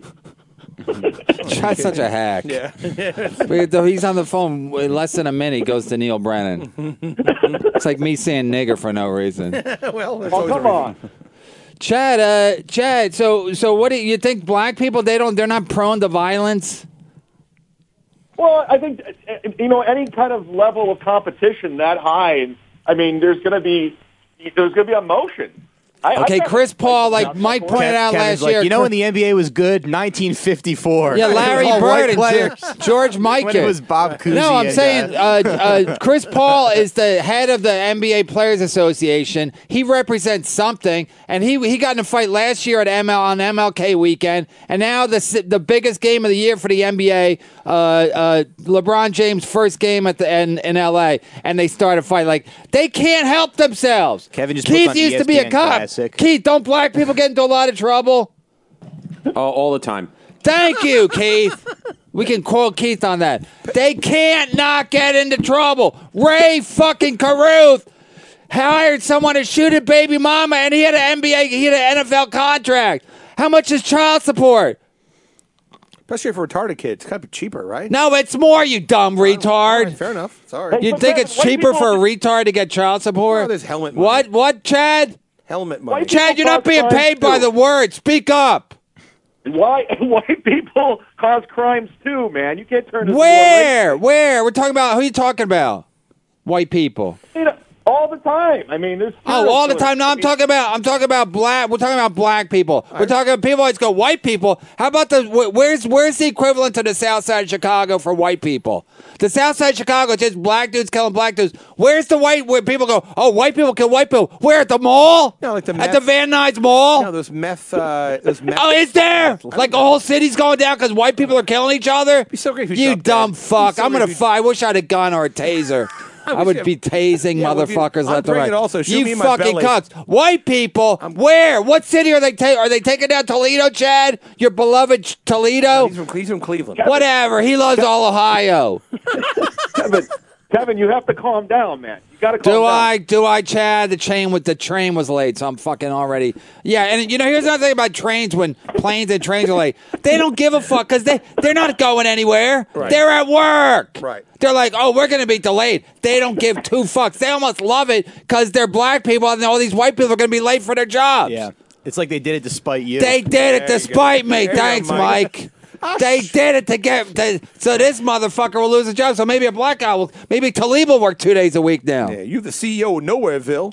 That's such a hack. Yeah. Wait, though, he's on the phone in less than a minute. He goes to Neil Brennan. It's like me saying nigger for no reason. Well, that's Oh, always a come reason. on. Chad, uh, Chad. So, so what do you, you think? Black people they don't. They're not prone to violence. Well, I think uh, you know any kind of level of competition that high. I mean, there's going to be there's going to be emotion. I, Okay, I've never- Chris Paul, like Mike Kev- pointed out Kevin's last like, year. you know when the N B A was good? nineteen fifty-four. Yeah, Larry All Bird white and players. George, George Mikan. When it was Bob Cousy. No, I'm and, saying uh, uh, uh, Chris Paul is the head of the N B A Players Association. He represents something, and he he got in a fight last year at M L on M L K weekend, and now the the biggest game of the year for the N B A, uh, uh, LeBron James' first game at the in, in L A, and they start a fight. Like they can't help themselves. Kevin just Keith puts on used to be a E S P N cop. class. sick. Keith, don't black people get into a lot of trouble? Oh, all the time. Thank you, Keith. We can quote Keith on that. They can't not get into trouble. Ray fucking Caruth hired someone to shoot at baby mama, and he had an N B A, he had an N F L contract. How much is child support? Especially for retarded kids. It's got to be cheaper, right? No, it's more, you dumb retard. All right, fair enough. Sorry. You think it's cheaper for a retard to get child support? No, there's helmet money. What? What, Chad? Helmet money. Chad, you're not being paid by the word. Speak up. Why white people cause crimes too, man? You can't turn this Where? Where? We're talking about, who are you talking about? White people. into a all the time. I mean, there's Oh, all the time. No, I'm talking about. I'm talking about black. We're talking about black people. We're talking about people. Always go white people. How about the? wh- Where's Where's the equivalent to the South Side of Chicago for white people? The South Side of Chicago is just black dudes killing black dudes. Where's the white? Where people go? Oh, white people kill white people. Where at the mall? No, like the at meth- the Van Nuys Mall. No, those meth. Uh, those meth. Oh, is there? Like a whole city's going down because white people are killing each other? Be so great if You dropped dumb that. fuck. Be so I'm great gonna if you- fight. I wish I had a gun or a taser. I would be tasing Yeah, well, if you- motherfuckers I'm left and right. bringing also. Shoot you me in my fucking belly. cucks. White people, where? What city are they taking? Are they taking down Toledo, Chad? Your beloved Ch- Toledo? He's from, he's from Cleveland. Whatever. He loves all Ohio. Kevin, Kevin, you have to calm down, man. You got to calm Do down. I? Do I, Chad? The train with the train was late, so I'm fucking already. Yeah, and you know, here's another thing about trains when planes and trains are late. They don't give a fuck because they they're not going anywhere. Right. They're at work. Right. They're like, oh, we're gonna be delayed. They don't give two fucks. They almost love it because they're black people and all these white people are gonna be late for their jobs. Yeah. It's like they did it despite you. They did it There you despite go. me. There you go, Thanks, Mike. Mike. They did it to get to, so this motherfucker will lose his job. So maybe a black guy will. Maybe Talib will work two days a week now. Yeah, you the C E O of Nowhereville.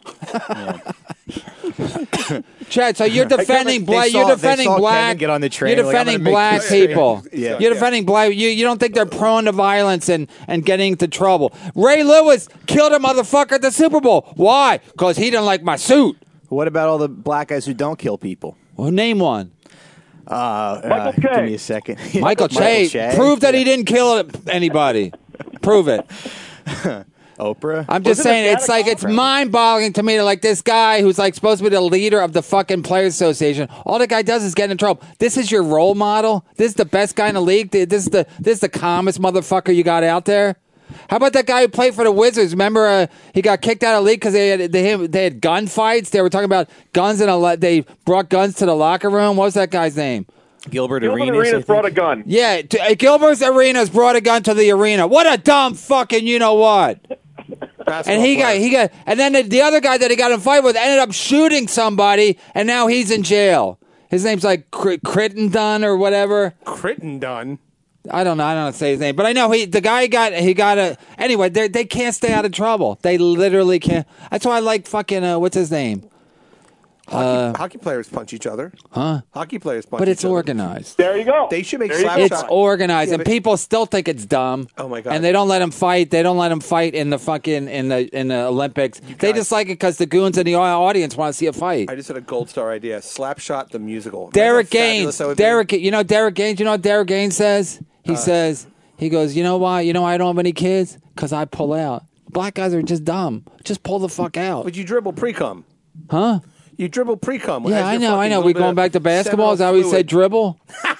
Chad, so you're defending They black. saw- You're they defending saw black. Kevin get on the train, You're like, I'm defending gonna make black this- people. Yeah. You're defending black. You you don't think they're prone to violence and and getting into trouble. Ray Lewis killed a motherfucker at the Super Bowl. Why? Because he didn't like my suit. What about all the black guys who don't kill people? Well, name one. Uh, Michael uh, Che. Give me a second. Michael Che. Prove that he didn't kill anybody. Prove it. Oprah. I'm just Wasn't saying, it it's like, it's Probably. mind-boggling to me that, like, this guy who's, like, supposed to be the leader of the fucking Players Association, all the guy does is get in trouble. This is your role model? This is the best guy in the league? This is the this is the calmest motherfucker you got out there? How about that guy who played for the Wizards? Remember, uh, he got kicked out of the league because they had, they, had, they had gun fights? They were talking about guns in a... lo- They brought guns to the locker room. What was that guy's name? Gilbert, Gilbert Arenas. I Arenas think. brought a gun. Yeah, t- uh, Gilbert's Arenas brought a gun to the arena. What a dumb fucking you-know-what. And he got, he got, and then the, the other guy that he got in a fight with ended up shooting somebody, and now he's in jail. His name's like Cr- Crittenden or whatever. Crittenden. I don't know. I don't know how to say his name, but I know he, the guy got, he got a. Anyway, they they can't stay out of trouble. They literally can't. That's why I like fucking. Uh, what's his name? Hockey, hockey players punch each other. Huh? Hockey players punch But each it's other. organized. There you go. They should make There you slap go. It's shot. organized, Yeah, and but- people still think it's dumb. Oh, my God. And they don't let him fight. They don't let him fight in the fucking in the in the Olympics. They guys- just like it because the goons in the au- audience want to see a fight. I just had a gold star idea. Slapshot the musical. Derek Imagine how fabulous Gaines. that would be. Derek, you know Derek Gaines. You know what Derek Gaines says? He says he goes. You know why? You know why I don't have any kids? Because I pull out. Black guys are just dumb. Just pull the fuck out, Would you dribble pre-cum? huh? You dribble pre-cum. Yeah, as I your know. I fucking know. little We bit going of back to basketball? Is that how we say seminal dribble?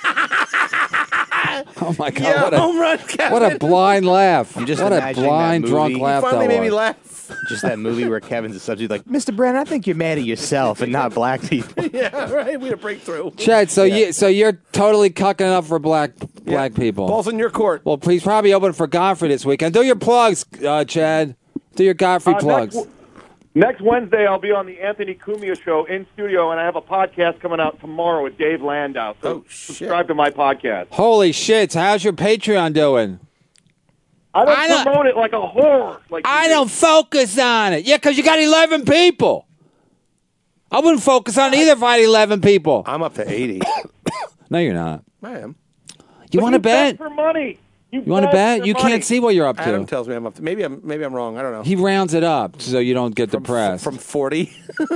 Oh my god! Yeah, what, a, home run, Kevin. what a blind laugh! I'm just what a imagining blind that drunk movie. laugh Finally that made me was. laugh. Just that movie where Kevin's the subject, like, Mister Brand, I think you're mad at yourself and not black people. Yeah, right. We had a breakthrough. Chad, so you so you're totally cucking up for black black people. Balls in your court. Well, please probably open for Godfrey this weekend. Do your plugs, uh, Chad. Do your Godfrey Uh, plugs. Next, next Wednesday, I'll be on the Anthony Cumia show in studio, and I have a podcast coming out tomorrow with Dave Landau. So Oh, shit. subscribe to my podcast. Holy shit! So how's your Patreon doing? I don't I don't- promote it like a whore. Like I you do. don't focus on it. Yeah, because you got eleven people. I wouldn't focus on it either if I had eleven people. I'm up to eighty. No, you're not. I am. You But want to you bet? for money. You, You want to bet? for You money. can't see what you're up Adam to. tells me I'm up to. Maybe I'm. Maybe I'm wrong. I don't know. He rounds it up so you don't get from, depressed. from forty.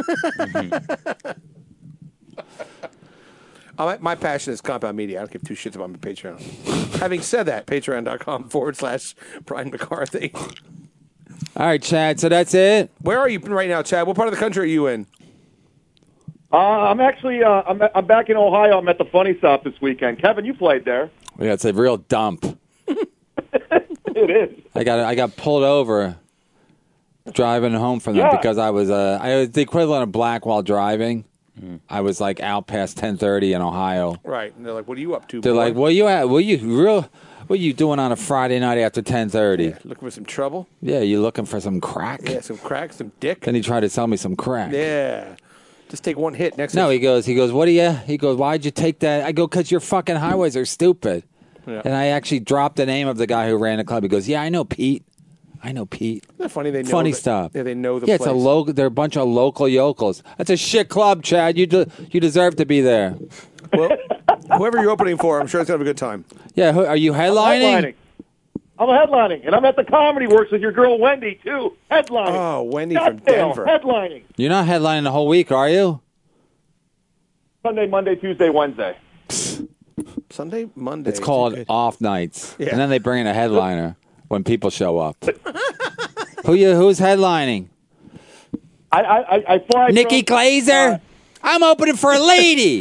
Oh, my, my passion is compound media. I don't give two shits about my Patreon. Having said that, patreon.com forward slash Brian McCarthy. All right, Chad. So that's it. Where are you right now, Chad? What part of the country are you in? Uh, I'm actually uh, I'm I'm back in Ohio. I'm at the Funny Stop this weekend. Kevin, you played there. Yeah, it's a real dump. It is. I got I got pulled over driving home from there Yeah. because I was uh I was the equivalent of black while driving. I was like out past ten thirty in Ohio. Right. And they're like, what are you up to, They're boy? like, "What you at? What you real? What you doing on a Friday night after ten thirty? Yeah, looking for some trouble? Yeah, you looking for some crack?" Yeah, some crack, some dick. Then he tried to sell me some crack. Yeah. Just take one hit. Next No, thing- he goes, he goes, what do you? He goes, why'd you take that? I go, because your fucking highways are stupid. Yeah. And I actually dropped the name of the guy who ran the club. He goes, yeah, I know Pete. I know Pete. Isn't that funny? They know Funny the, stuff. Yeah, they know the Yeah, place. it's a local. They're a bunch of local yokels. That's a shit club, Chad. You de- you deserve to be there. Well, whoever you're opening for, I'm sure it's going to have a good time. Yeah, who, are you headlining? Headlining. I'm headlining, and I'm at the Comedy Works with your girl Wendy too. Headlining. Oh, Wendy from Scottsdale, Denver. Headlining. You're not headlining the whole week, are you? Sunday, Monday, Tuesday, Wednesday. Sunday, Monday. It's called Okay. off nights, Yeah. and then they bring in a headliner when people show up. Who you? Who's headlining? I I I, I fly. Nikki from, Glazer. uh, I'm opening for a lady.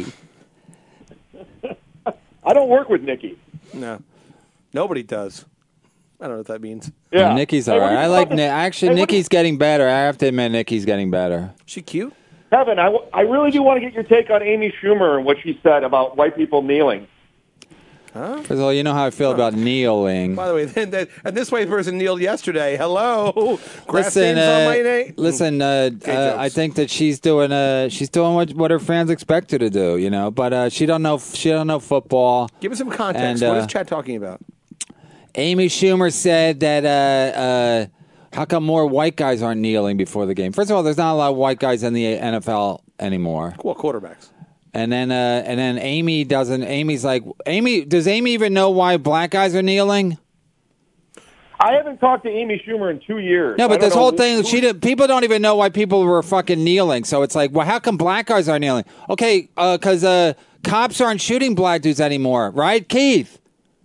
I don't work with Nikki. No. Nobody does. I don't know what that means. Yeah. Nikki's Hey, all what right. are you I like. talking- Ni- Actually, Hey, what Nikki's getting better. I have to admit, Nikki's getting better. She cute? Kevin, I, w- I really do want to get your take on Amy Schumer and what she said about white people kneeling. First of all, you know how I feel about kneeling. By the way, then, then, and this white person kneeled yesterday. Hello. Grass Listen, stains on uh, my name. listen. Uh, Gay uh, jokes. I think that she's doing. Uh, she's doing what, what her fans expect her to do. You know, but uh, she don't know. She don't know football. Give us some context. And, what uh, is Chad talking about? Amy Schumer said that. Uh, uh, how come more white guys aren't kneeling before the game? First of all, there's not a lot of white guys in the N F L anymore. Well, quarterbacks. And then, uh, and then Amy doesn't. Amy's like, Amy. Does Amy even know why black guys are kneeling? I haven't talked to Amy Schumer in two years. No, I but don't this know whole who- thing, who- she did, people don't even know why people were fucking kneeling. So it's like, well, how come black guys are kneeling? Okay, because uh, uh, cops aren't shooting black dudes anymore, right, Keith?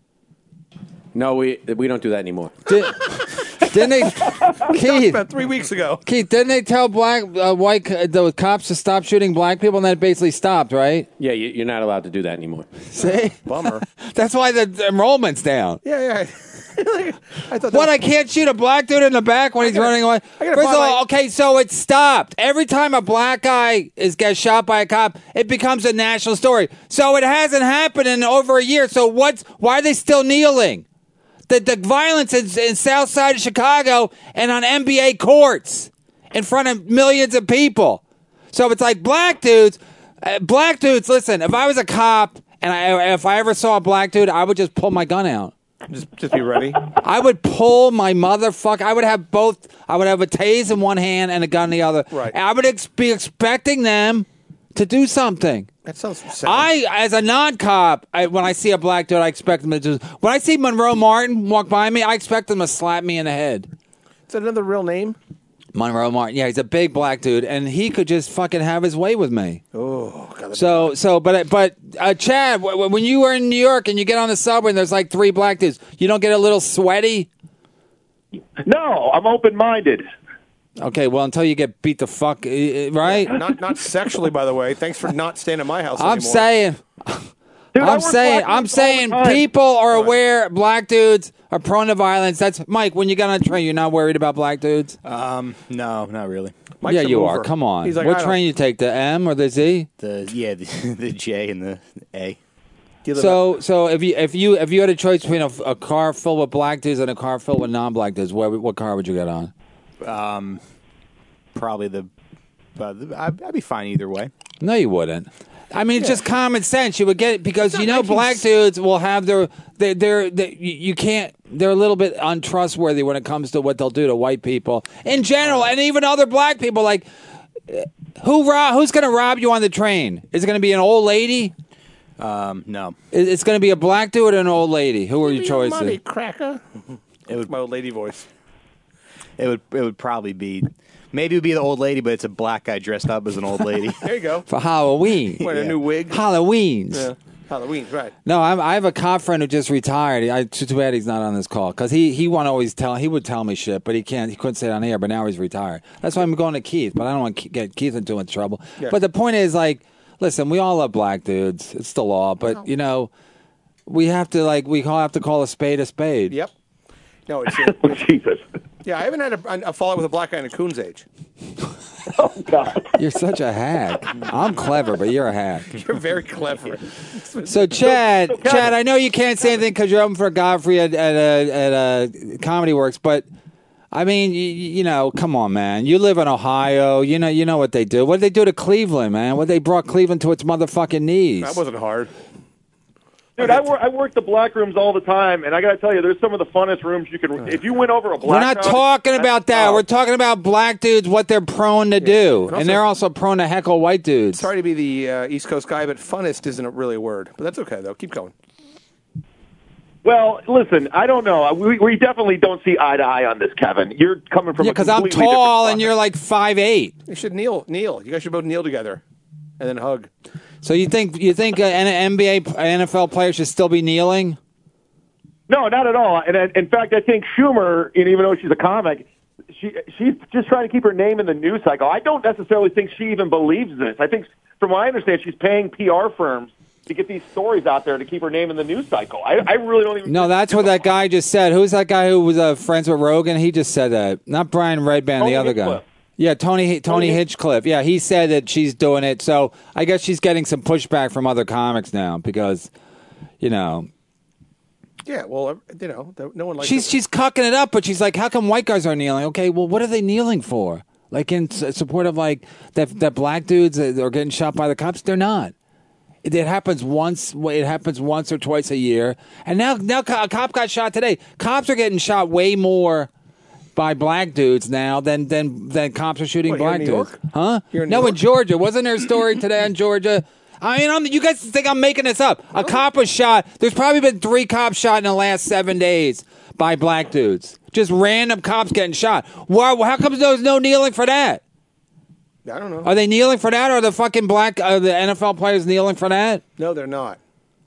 No, we we don't do that anymore. Did, didn't they, Keith? About three weeks ago. Keith, didn't they tell black uh, white co- the cops to stop shooting black people, and then it basically stopped, right? Yeah, you, you're not allowed to do that anymore. See, Bummer. that's why the, the enrollment's down. Yeah, yeah. I thought that What? was- I can't shoot a black dude in the back when he's gotta- running away. I gotta First of buy all, my- okay, so it stopped. Every time a black guy is gets shot by a cop, it becomes a national story. So it hasn't happened in over a year. So what's? Why are they still kneeling? The the violence in, in South Side of Chicago and on N B A courts in front of millions of people. So it's like black dudes, uh, black dudes. Listen, if I was a cop and I, if I ever saw a black dude, I would just pull my gun out. Just, just be ready. I would pull my motherfucker. I would have both. I would have a tase in one hand and a gun in the other. Right. And I would ex- be expecting them to do something. That sounds sad. I, as a non-cop, I, when I see a black dude, I expect them to do. When I see Monroe Martin walk by me, I expect them to slap me in the head. Is that another real name? Monroe Martin, yeah, he's a big black dude, and he could just fucking have his way with me. Oh, God. So, so, but, but, uh, Chad, w- w- when you were in New York and you get on the subway and there's like three black dudes, you don't get a little sweaty? No, I'm open-minded. Okay, well, until you get beat the fuck, uh, uh, right? Not not sexually, by the way. Thanks for not staying at my house I'm anymore. saying, Dude, I I'm work saying, black I'm dudes all the saying, time. people are aware black dudes are prone to violence. That's Mike. When you get on a train, you're not worried about black dudes. Um, no, not really. Mike's yeah, a you mover. are. Come on. He's like, what I don't- train you take? The M or the Z? The yeah, the, the J and the A. Do you live So, so if you if you if you had a choice between a, a car filled with black dudes and a car filled with non-black dudes, what what car would you get on? Um, probably the. Uh, the I'd, I'd be fine either way. No, you wouldn't. I mean, it's just common sense. You would get it because you know making black s- dudes will have their they they're they, you you can't they're a little bit untrustworthy when it comes to what they'll do to white people in general and even other black people. Like uh, who rob, who's going to rob you on the train? Is it going to be an old lady? Um, no, It- It's going to be a black dude or an old lady. Who are your Give me choices? money, cracker. it would My old lady voice. it would it would probably be maybe it would be the old lady, but it's a black guy dressed up as an old lady. There you go. For Halloween. Wearing a new wig. Halloweens. Yeah. Halloween, right? No, I'm, I have a cop friend who just retired. I too bad he's not on this call because he he want to always tell he would tell me shit, but he can't. He couldn't say it on air. But now he's retired. That's why I'm going to Keith. But I don't want to get Keith into much trouble. Yeah. But the point is, like, listen, we all love black dudes. It's the law. But you know, we have to like we all have to call a spade a spade. Yep. No, it's uh, Jesus. yeah. I haven't had a, a fallout with a black guy in a coon's age. Oh God. You're such a hack. I'm clever, but you're a hack. You're very clever. So, Chad, so, so Chad, I know you can't say anything because you're open for Godfrey at at, uh, at uh, Comedy Works, but I mean, you, you know, come on, man. You live in Ohio. You know, you know what they do. What did they do to Cleveland, man? What they brought Cleveland to its motherfucking knees. That wasn't hard. Dude, I work, I work the black rooms all the time, and I got to tell you, there's some of the funnest rooms you can. If you went over a black, we're not crowd, talking about that. Oh. We're talking about black dudes, what they're prone to do, also, and they're also prone to heckle white dudes. Sorry to be the uh, East Coast guy, but funnest isn't really a word. But that's okay, though. Keep going. Well, listen, I don't know. We, we definitely don't see eye to eye on this, Kevin. You're coming from Yeah, a because I'm completely tall different and you're like five eight. You should kneel. Kneel. You guys should both kneel together, and then hug. So you think you think an N B A, N F L player should still be kneeling? No, not at all. And in fact, I think Schumer, and even though she's a comic, she she's just trying to keep her name in the news cycle. I don't necessarily think she even believes this. I think, from what I understand, she's paying P R firms to get these stories out there to keep her name in the news cycle. I, I really don't even. No, that's what that guy just said. Who's that guy who was uh, friends with Rogan? He just said that. Not Brian Redband, Tony the other Hinchcliffe. guy. Yeah, Tony Tony, Tony Hinchcliffe. Yeah, he said that she's doing it. So I guess she's getting some pushback from other comics now because, you know. Yeah, well, you know, no one likes. She's it. she's cucking it up, but she's like, how come white guys are kneeling? Okay, well, what are they kneeling for? Like in s- support of like that that black dudes that are getting shot by the cops? They're not. It, it happens once. It happens once or twice a year. And now now a cop got shot today. Cops are getting shot way more by black dudes now than than than cops are shooting What, here in black New dudes. York? Huh? Here in no, New in York? Georgia. Wasn't there a story today in Georgia? I mean, I'm, you guys think I'm making this up. A cop was shot. There's probably been three cops shot in the last seven days by black dudes. Just random cops getting shot. Why? How come there's no kneeling for that? I don't know. Are they kneeling for that? Or are the fucking black, are the N F L players kneeling for that? No, they're not.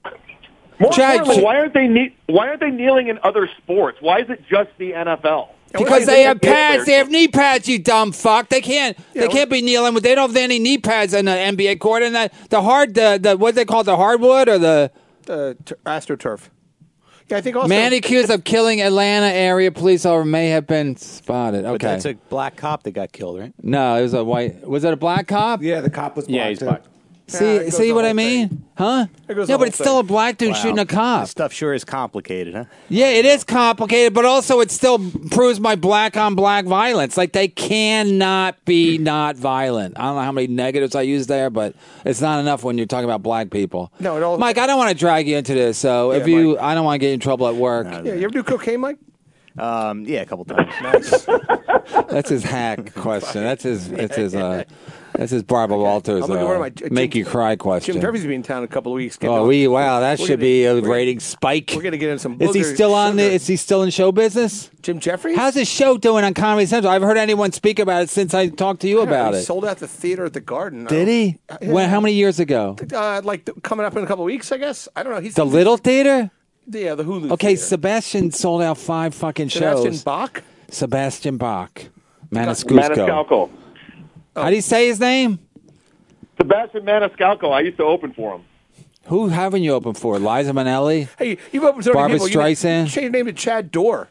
More Chad, importantly, Ch- why aren't they knee- why aren't they kneeling in other sports? Why is it just the N F L? Because they have pads. They have knee pads, you dumb fuck. They can't. Yeah, they can't be kneeling. But they don't have any knee pads in the N B A court. And the the hard the, the what they call it, the hardwood or the The t- AstroTurf. Yeah, I think also. man accused of killing Atlanta area police officer may have been spotted. Okay, But that's a black cop that got killed, right? no, it was a white. Was it a black cop? Yeah, the cop was black. Yeah, he's too. black. Yeah, See, it goes see the what I whole mean? thing. Huh? It goes the No, whole but it's still thing. a black dude Wow. shooting a cop. This stuff sure is complicated, huh? Yeah, it is complicated, but also it still proves my black on black violence. Like they cannot be not violent. I don't know how many negatives I use there, but it's not enough when you're talking about black people. No, it all- Mike, I don't want to drag you into this. So if Yeah, you, Mike. I don't want to get you in trouble at work. Yeah, you ever do cocaine, Mike? Um, yeah, a couple times. That's his hack question. That's his. That's his. Uh, that's his Barbara Walters. I'm looking uh, forward to my- make Jim- you cry question. Jim Jeffries will be in town in a couple of weeks. Getting Oh, on- we wow, that we're should gonna- be a we're- rating spike. We're gonna get in some. Is he booger still on the? sugar. Is he still in show business? Jim Jeffries? How's his show doing on Comedy Central? I haven't heard anyone speak about it since I talked to you about he it. sold out the theater at the Garden. I Did don't- he? Yeah. When? How many years ago? Uh, like the, coming up in a couple of weeks, I guess. I don't know. He's The Little Theater? Yeah, the Hulu. Okay, theater. Sebastian sold out five fucking Sebastian shows. Bach. Sebastian Bach, Maniscalco. Maniscalco. How do you say his name? Sebastian Maniscalco. I used to open for him. Who haven't you opened for? Liza Minnelli? Hey, you've opened so many Barbra people. You- Streisand? You changed your name to Chad Dorr.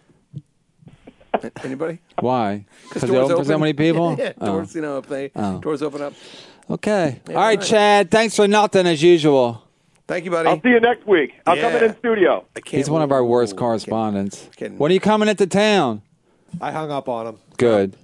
Anybody? Why? Because they doors open for so many people? yeah, Oh. doors. You know, if they Oh. doors open up. Okay. Yeah, All right, right. Chad. Thanks for nothing as usual. Thank you, buddy. I'll see you next week. I'll come in Yeah. in studio. I can't He's one of our wait. worst Ooh, correspondents. kidding. When are you coming into town? I hung up on him. Good.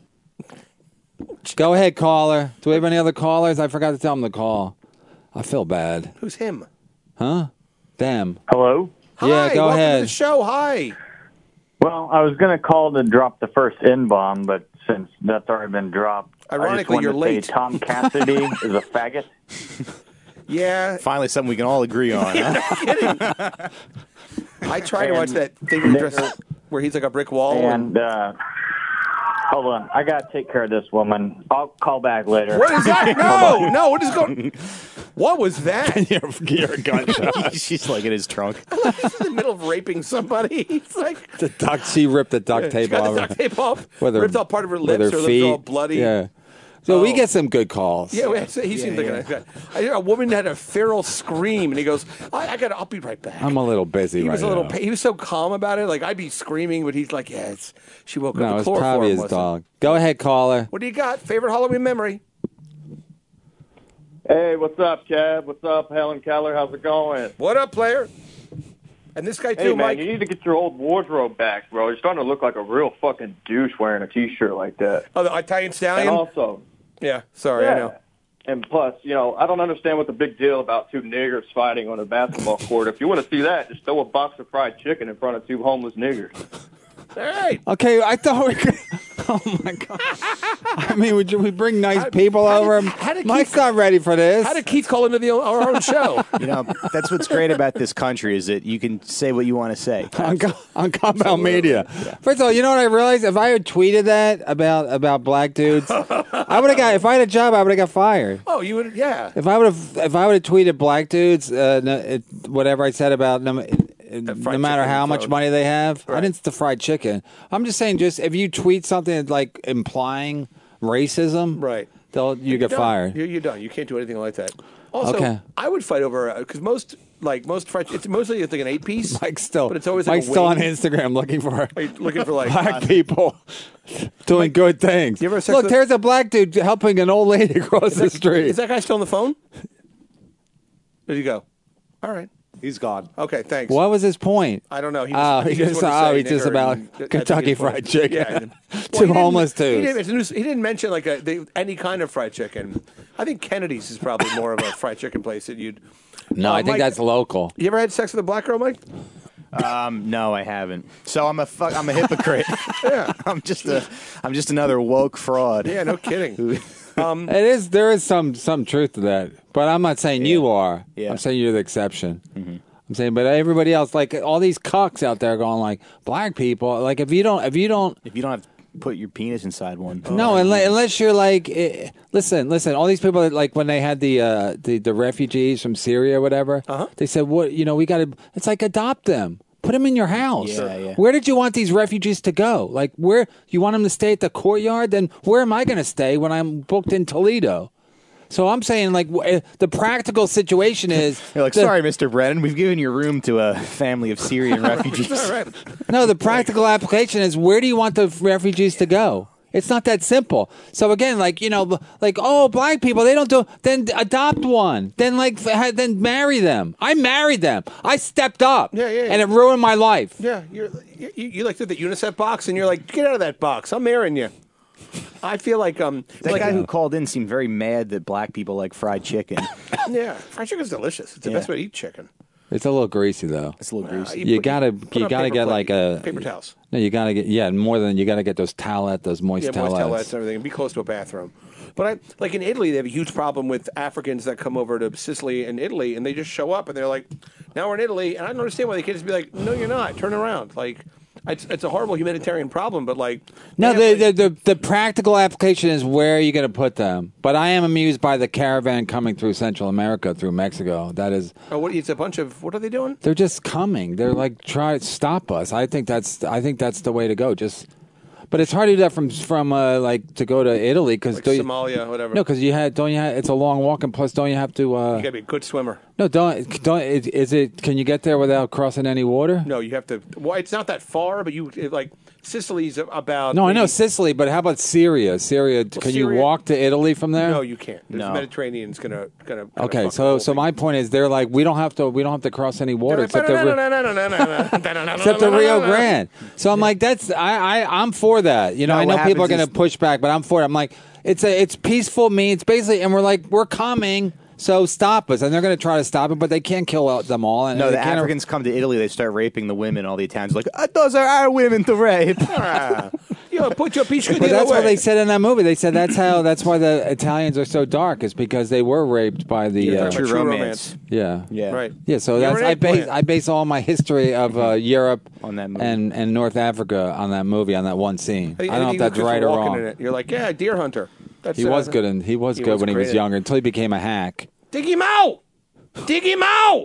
Go ahead, caller. Do we have any other callers? I forgot to tell them to call. I feel bad. Who's him? Huh? Them. Hello? Hi, Yeah, go welcome ahead. to the show. Hi. Well, I was going to call to drop the first N-bomb, but since that's already been dropped, Ironically, I just you're wanted to late. say Tom Cassidy is a faggot. Yeah. Finally, something we can all agree on. Huh? I tried to watch And that thing where, dress, where he's like a brick wall. And, uh, hold on. I got to take care of this woman. I'll call back later. What is that? No, no. What is going? What was that? you're, you're a gunshot. She's like in his trunk. He's in the middle of raping somebody. He's like The duct. She ripped the duct Yeah, tape she got off. the duct tape off. With her- ripped off part of her with lips. her Her feet. lips all bloody. Yeah. So we Oh. get some good calls. Yeah, well, he seemed like a nice guy. I hear a woman had a feral scream, and he goes, "I, I got. I'll be right back." I'm a little busy He right was a little. now. Pa- he was so calm about it. Like I'd be screaming, but he's like, "Yeah, it's." She woke No, up. it's The chloroform probably his wasn't. dog. Go ahead, caller. What do you got? Favorite Halloween memory? Hey, what's up, Kev? What's up, Helen Keller? How's it going? What up, player? And this guy too, Hey, man, Mike. you need to get your old wardrobe back, bro. You're starting to look like a real fucking douche wearing a T-shirt like that. Oh, the Italian stallion. And also, yeah, sorry, yeah. I know. And plus, you know, I don't understand what the big deal about two niggers fighting on a basketball court. If you want to see that, just throw a box of fried chicken in front of two homeless niggers. All right. Okay, I thought we could. Oh my god! I mean, would you, we bring nice people how over? did- how did Mike's Keith- not ready for this. How did Keith call into the our own show? You know, that's what's great about this country is that you can say what you want to say. on, co- on Compound Media. First of all, you know what I realized? If I had tweeted that about about black dudes, I would have got. If I had a job, I would have got fired. Oh, you would, yeah. If I would have, if I would have tweeted black dudes, uh, no, it, whatever I said about no, it, it, no fried matter chicken how and much phone. money they have, I Right. didn't the fried chicken. I'm just saying, just if you tweet something like implying racism, Right. they'll you get Done. fired. You're, you're done. You can't do anything like that. Also, Okay. I would fight over because most like most French. It's mostly it's like an eight piece. Mike's still, but it's always like Mike's a still on wing. Instagram looking for Are you looking for like black people doing good things. You ever have sex Look, with- there's a black dude helping an old lady across the street. Is that guy still on the phone? Where'd he go? All right. He's gone. Okay, thanks. What was his point? I don't know. He Oh, he just, wanted to oh, say he's just nigger about and- I think Kentucky his point- Fried Chicken. Yeah. and- Well, Two he didn't- homeless He dudes. didn't, mention- he didn't mention like a, they, any kind of fried chicken. I think Kennedy's is probably more of a fried chicken place that you'd. No, Uh, I think Mike, that's local. You ever had sex with a black girl, Mike? Um, no, I haven't. So I'm a fuck. I'm a hypocrite. Yeah. I'm just a. I'm just another woke fraud. Yeah, no kidding. um, It is. There is some some truth to that, but I'm not saying you are. Yeah. I'm saying you're the exception. I'm saying, but everybody else, like all these cucks out there, going like black people. Like if you don't, if you don't, If you don't have to put your penis inside one. no, unless, unless you're like, eh, listen, listen. All these people, that, like when they had the uh, the the refugees from Syria, or whatever, Uh-huh. they said, what you know, we got to. It's like adopt them. Put them in your house. Yeah, yeah. Where did you want these refugees to go? Like, where you want them to stay at the courtyard? Then where am I going to stay when I'm booked in Toledo? So I'm saying, like, w- eh, the practical situation is. You're like, the- sorry, Mister Brennan, we've given your room to a family of Syrian refugees. all right. No, the practical application is where do you want the refugees to go? It's not that simple. So again, like you know, like oh, black people they don't do. Then adopt one. Then like f- ha- then marry them. I married them. I stepped up. Yeah, yeah, yeah. And it ruined my life. Yeah, you're, you, you like did the UNICEF box, and you're like, get out of that box. I'm marrying you. I feel like um, That like, guy who called in seemed very mad that black people like fried chicken. yeah, fried chicken's delicious. It's the Yeah. best way to eat chicken. It's a little greasy though. It's a little greasy. You put- gotta put you on gotta paper get plate, like a paper towels. No, you gotta get yeah more than you gotta get those towelette, those moist Yeah, towelettes. moist towelettes and everything. And be close to a bathroom. But I like in Italy, they have a huge problem with Africans that come over to Sicily and Italy, and they just show up and they're like, "Now we're in Italy," and I don't understand why they can't just be like, "No, you're not. Turn around." Like, it's it's a horrible humanitarian problem, but like, No, they the, have, the, like- the the practical application is where are you going to put them? But I am amused by the caravan coming through Central America, through Mexico. That is, oh, what? It's a bunch of what are they doing? they're just coming. They're like try to stop us. I think that's I think that's the way to go. Just, but it's hard to do that from from uh, like to go to Italy because Like Somalia, whatever. no, because you had don't you have it's a long walk and plus don't you have to uh, You gotta be a good swimmer. no don't don't is, is it can you get there without crossing any water? No, you have to. Well, it's not that far, but you it, like Sicily's about. No, I know maybe- Sicily, but how about Syria? Syria, can you Syria- walk to Italy from there? No, you can't. There's No. The Mediterranean's gonna gonna. gonna Okay, fuck the so whole so thing. my point is, they're like, we don't have to, we don't have to cross any water except the, Ri- except the Rio Grande. So I'm like, that's I I I'm for that. You know, No, I know what people are going happens to push back, but I'm for it. I'm like, it's a it's peaceful means basically, and we're like, we're coming, so stop us, and they're going to try to stop it, but they can't kill out them all. And No, they the can't- Africans come to Italy, they start raping the women. All the Italians are like, "Uh, those are our women to rape. Yo, put your peach But the that's other way. what they said in that movie. They said that's how that's why the Italians are so dark is because they were raped by the You're uh, talking about True true romance. yeah Yeah. Right. Yeah, so You're that's an I base eggplant. I base all my history of uh, Europe On that movie. and and North Africa on that movie on that one scene. I, don't know if that's right or wrong. It. You're like, yeah, Deer Hunter. That's, He uh, was good and he was he good was when he great was in it. younger until he became a hack. Dig him out! Dig him out!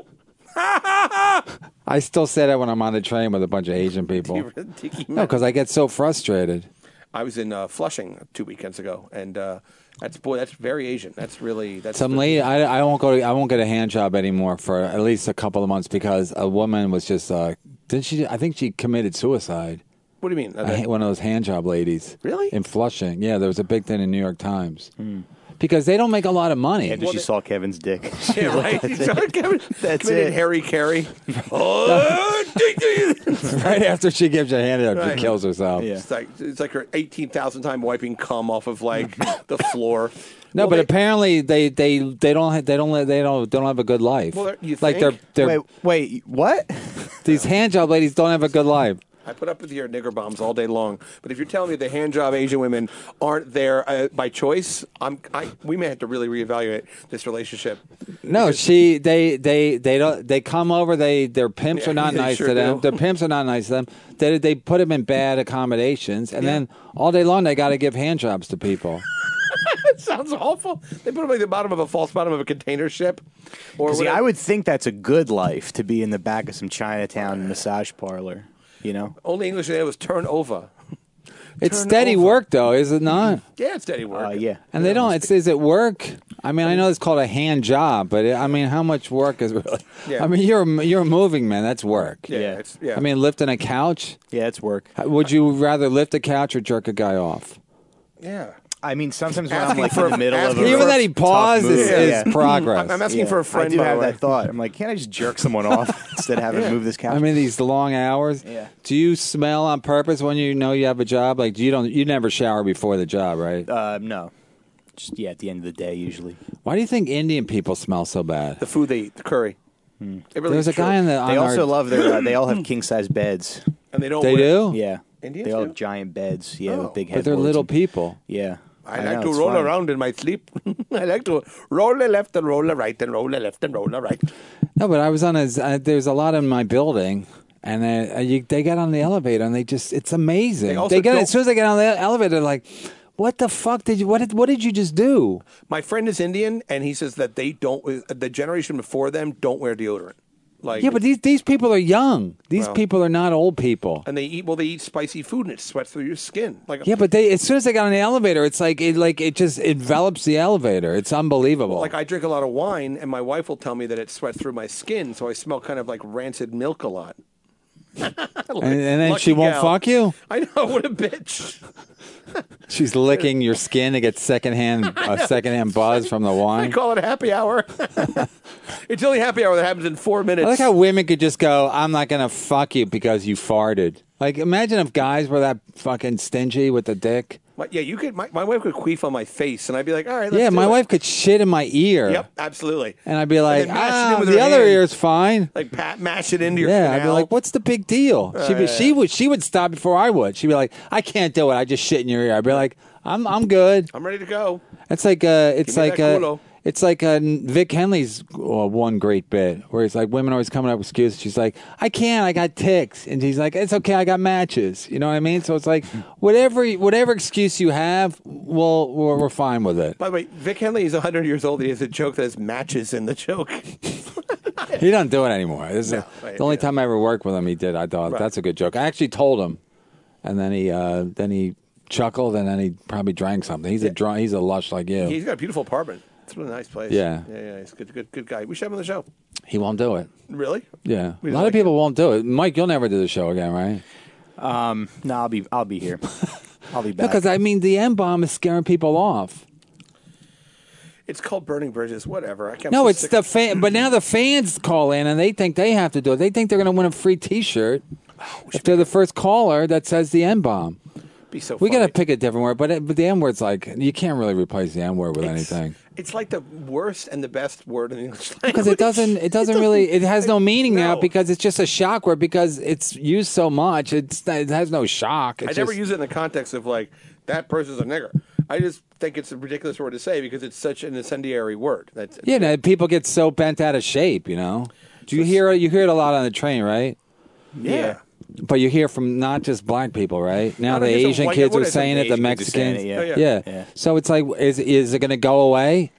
I still say that when I'm on the train with a bunch of Asian people. Dig him No, out. because I get so frustrated. I was in uh, Flushing two weekends ago, and uh, that's boy, that's very Asian. That's really that's Some the- lady, I, I won't go. To, I won't get a hand job anymore for at least a couple of months because a woman was just. Uh, didn't she? I think she committed suicide. What do you mean? A, one of those hand job ladies. Really? In Flushing, yeah, there was a big thing in New York Times because they don't make a lot of money. And she saw Kevin's dick. Yeah, right. That's Sorry, it. Kevin. That's Committed it. Harry Carey. Oh, Right after she gives you a hand job, Right. she kills herself. It's like it's like her eighteen thousand time wiping cum off of like the floor. No, Well, but they- apparently they, they, they don't ha- they don't let- they don't they don't have a good life. Well, they're- you like think? they're they're Wait, wait, what? these hand job ladies don't have a good life. I put up with your nigger bombs all day long, but if you're telling me the hand job Asian women aren't there uh, by choice, I'm I we may have to really reevaluate this relationship. No, she they they they don't they come over. They their pimps Yeah, are not they nice sure to them. do. Their pimps are not nice to them. They they put them in bad accommodations, and then all day long they got to give hand jobs to people. It sounds awful. They put them like the bottom of a false bottom of a container ship, or See, whatever. I would think that's a good life to be in the back of some Chinatown massage parlor. You know, only English there was turn over. It's Turn steady over. work, though, is it not? Yeah, it's steady work. uh, yeah. And they don't. It's is it work? I mean, I know it's called a hand job, but it, I mean, how much work is really? Yeah. I mean, you're you're moving, man. That's work. Yeah, Yeah. it's yeah. I mean, lifting a couch. Yeah, it's work. Would you rather lift a couch or jerk a guy off? yeah. I mean, sometimes when I'm Asking like for in the a- middle of asking a Even that he tough paused move, is, yeah. is Yeah. progress. I'm, I'm asking Yeah. for a friend. I do by have the way. that thought. I'm like, can't I just jerk someone off instead of having to move this couch? I mean, these long hours. Yeah. Do you smell on purpose when you know you have a job? Like, you don't. You never shower before the job, right? uh, no. Just, yeah, at the end of the day, usually. Why do you think Indian people smell so bad? The food they eat, the curry. It really There was is a true. guy in the. On They also our, love their. Uh, they all have king size beds. and they don't. They wear- do. Yeah, Indians they all do? have giant beds. Yeah, Oh. with big But they're headboards little and- people. Yeah, I, I like know, to it's roll fine. around in my sleep. I like to roll a left and roll a right and roll a left and roll a right. No, but I was on a. Uh, there's a lot in my building. And uh, you, they get on the elevator, and they just—it's amazing. They They, also get don't- as soon as they get on the elevator, they're like, "What the fuck did you? What did? What did you just do?" My friend is Indian, and he says that they don't. The generation before them don't wear deodorant. Like Yeah, but these these people are young. These Well- people are not old people. and they eat well. They eat spicy food, and it sweats through your skin. Like Yeah, but they as soon as they got on the elevator, it's like it like it just envelops the elevator. It's unbelievable. Like I drink a lot of wine, and my wife will tell me that it sweats through my skin, so I smell kind of like rancid milk a lot. and, and then Lucky she won't gal. fuck you. I know, what a bitch. She's licking your skin to get secondhand a secondhand buzz from the I wine. call it a happy hour. It's only happy hour that happens in four minutes. I like how women could just go, "I'm not gonna fuck you because you farted." Like, imagine if guys were that fucking stingy with the dick. My- yeah, you could. My, my wife could queef on my face, and I'd be like, "All right, let's Yeah, do my it." wife could shit in my ear. Yep, absolutely. And I'd be like, then mash it in "Ah, with the her other hand. ear's fine." Like pat, mash it into your Yeah, canal. I'd be like, "What's the big deal?" She'd be, yeah, she yeah. would, she would stop before I would. She'd be like, "I can't do it. I just shit in your ear." I'd be like, "I'm, I'm good." I'm ready to go. It's like, uh, it's Give me like, that uh, culo. it's like uh, Vic Henley's uh, one great bit where he's like, women always coming up with excuses. She's like, "I can't. I got ticks," and he's like, "It's okay. I got matches." You know what I mean? So it's like, whatever, whatever excuse you have, we'll, we're, we're fine with it. By the way, Vic Henley is one hundred years old. He has a joke that has matches in the joke. He doesn't do it anymore. This is No, the right, only yeah. time I ever worked with him. He did. I thought Right. that's a good joke. I actually told him, and then he uh, then he chuckled, and then he probably drank something. He's a drunk. He's a lush like you. He's got a beautiful apartment. It's a really nice place. Yeah. yeah, yeah. He's a good, good, good guy. We should have him on the show. He won't do it. Really? Yeah, We a don't lot like of people won't do it. Mike, you'll never do the show again, right? Um, no, I'll be. I'll be here. I'll be back. Because I mean, the M bomb is scaring people off. It's called Burning Bridges. Whatever. I can't. No, it's the fan. But now the fans call in and they think they have to do it. They think they're going to win a free T-shirt Oh, if they're the first caller that says the M bomb. be so. We got to funny. pick a different word, but it, but the M word's like you can't really replace the M word with It's- anything It's like the worst and the best word in the English language. because it doesn't. It doesn't really. It has no meaning now No. because it's just a shock word because it's used so much. It's it has no shock. It's I never just- use it in the context of like that person's a nigger. I just think it's a ridiculous word to say because it's such an incendiary word. That's Yeah, no, people get so bent out of shape, you know. Do you hear you hear it a lot on the train, right? yeah. But you hear from not just black people, right? Now No, the no, some Asian white- kids what are is it? saying it, the Asian kids are saying Mexicans. it, yeah. yeah. Yeah. So it's like, is is it going to go away?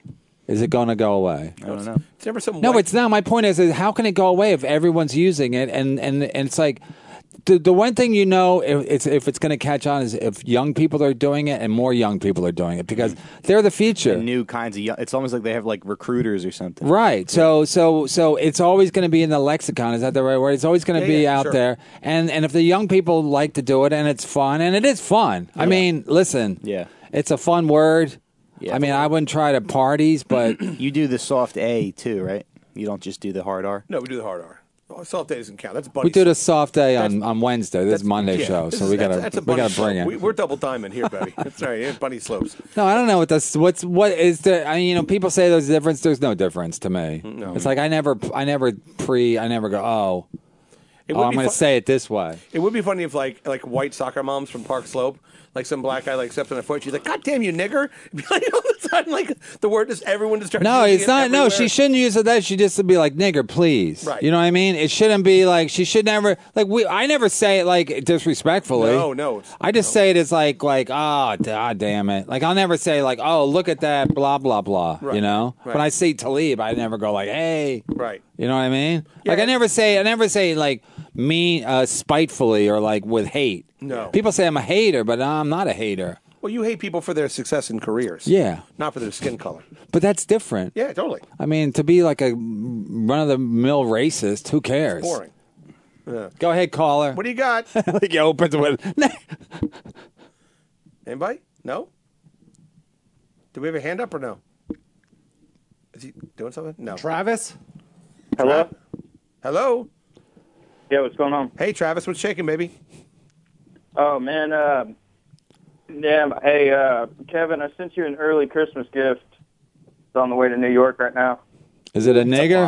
Is it going to go away? I don't know. It's never some. No, white- it's not. My point is, is how can it go away if everyone's using it? And, and, and it's like the the one thing you know if it's if it's going to catch on is if young people are doing it and more young people are doing it because they're the future. And new kinds of young, it's almost like they have like recruiters or something. Right. So so so it's always going to be in the lexicon. Is that the right word? It's always going to Yeah, be yeah, out sure. there. And and if the young people like to do it and it's fun and it is fun. I mean, listen. Yeah. It's a fun word. Yeah. I mean, I wouldn't try to parties, but You do the soft A too, right? You don't just do the hard R. No, we do the hard R. Oh, soft day doesn't count. That's bunny. we do the slope. soft day on, on Wednesday. This is That's- Monday yeah, show, this so is- we that's- gotta that's a we bunny gotta bring slope. it. We, we're double diamond here, buddy. That's right. Yeah, bunny slopes. No, I don't know what this. What's what is there? I mean, you know, people say there's a difference. There's no difference to me. No. It's like I never, I never pre, I never go. Oh, It oh would I'm be going to fu- say it this way. It would be funny if like like white soccer moms from Park Slope, like some black guy like stepped on a foot. She's like, "God damn you, nigger!" Be like all the time, like the word just everyone just starts. No, using it's it not. No, everywhere. she shouldn't use it. That she just to be like nigger, please. Right. You know what I mean? It shouldn't be like she should never like we. I never say it like disrespectfully. No, no, it's- I just say it as like like oh god damn it. Like I'll never say like oh look at that blah blah blah. Right, You know. right. When I say Talib, I never go like hey. Right. You know what I mean? Yeah. Like I never say I never say like mean uh, spitefully or like with hate. No. People say I'm a hater, but I'm not a hater. Well, you hate people for their success in careers. Yeah. Not for their skin color. But that's different. Yeah, totally. I mean, to be like a run of the mill racist, who cares? Boring. Yeah. Go ahead, caller. What do you got? Like he opens with. Anybody? No? Do we have a hand up or no? Is he doing something? No. Travis? Hello? Hello? Yeah, what's going on? Hey, Travis, what's shaking, baby? Oh, man. Uh, yeah, hey, uh, Kevin, I sent you an early Christmas gift. It's on the way to New York right now. Is it a nigger?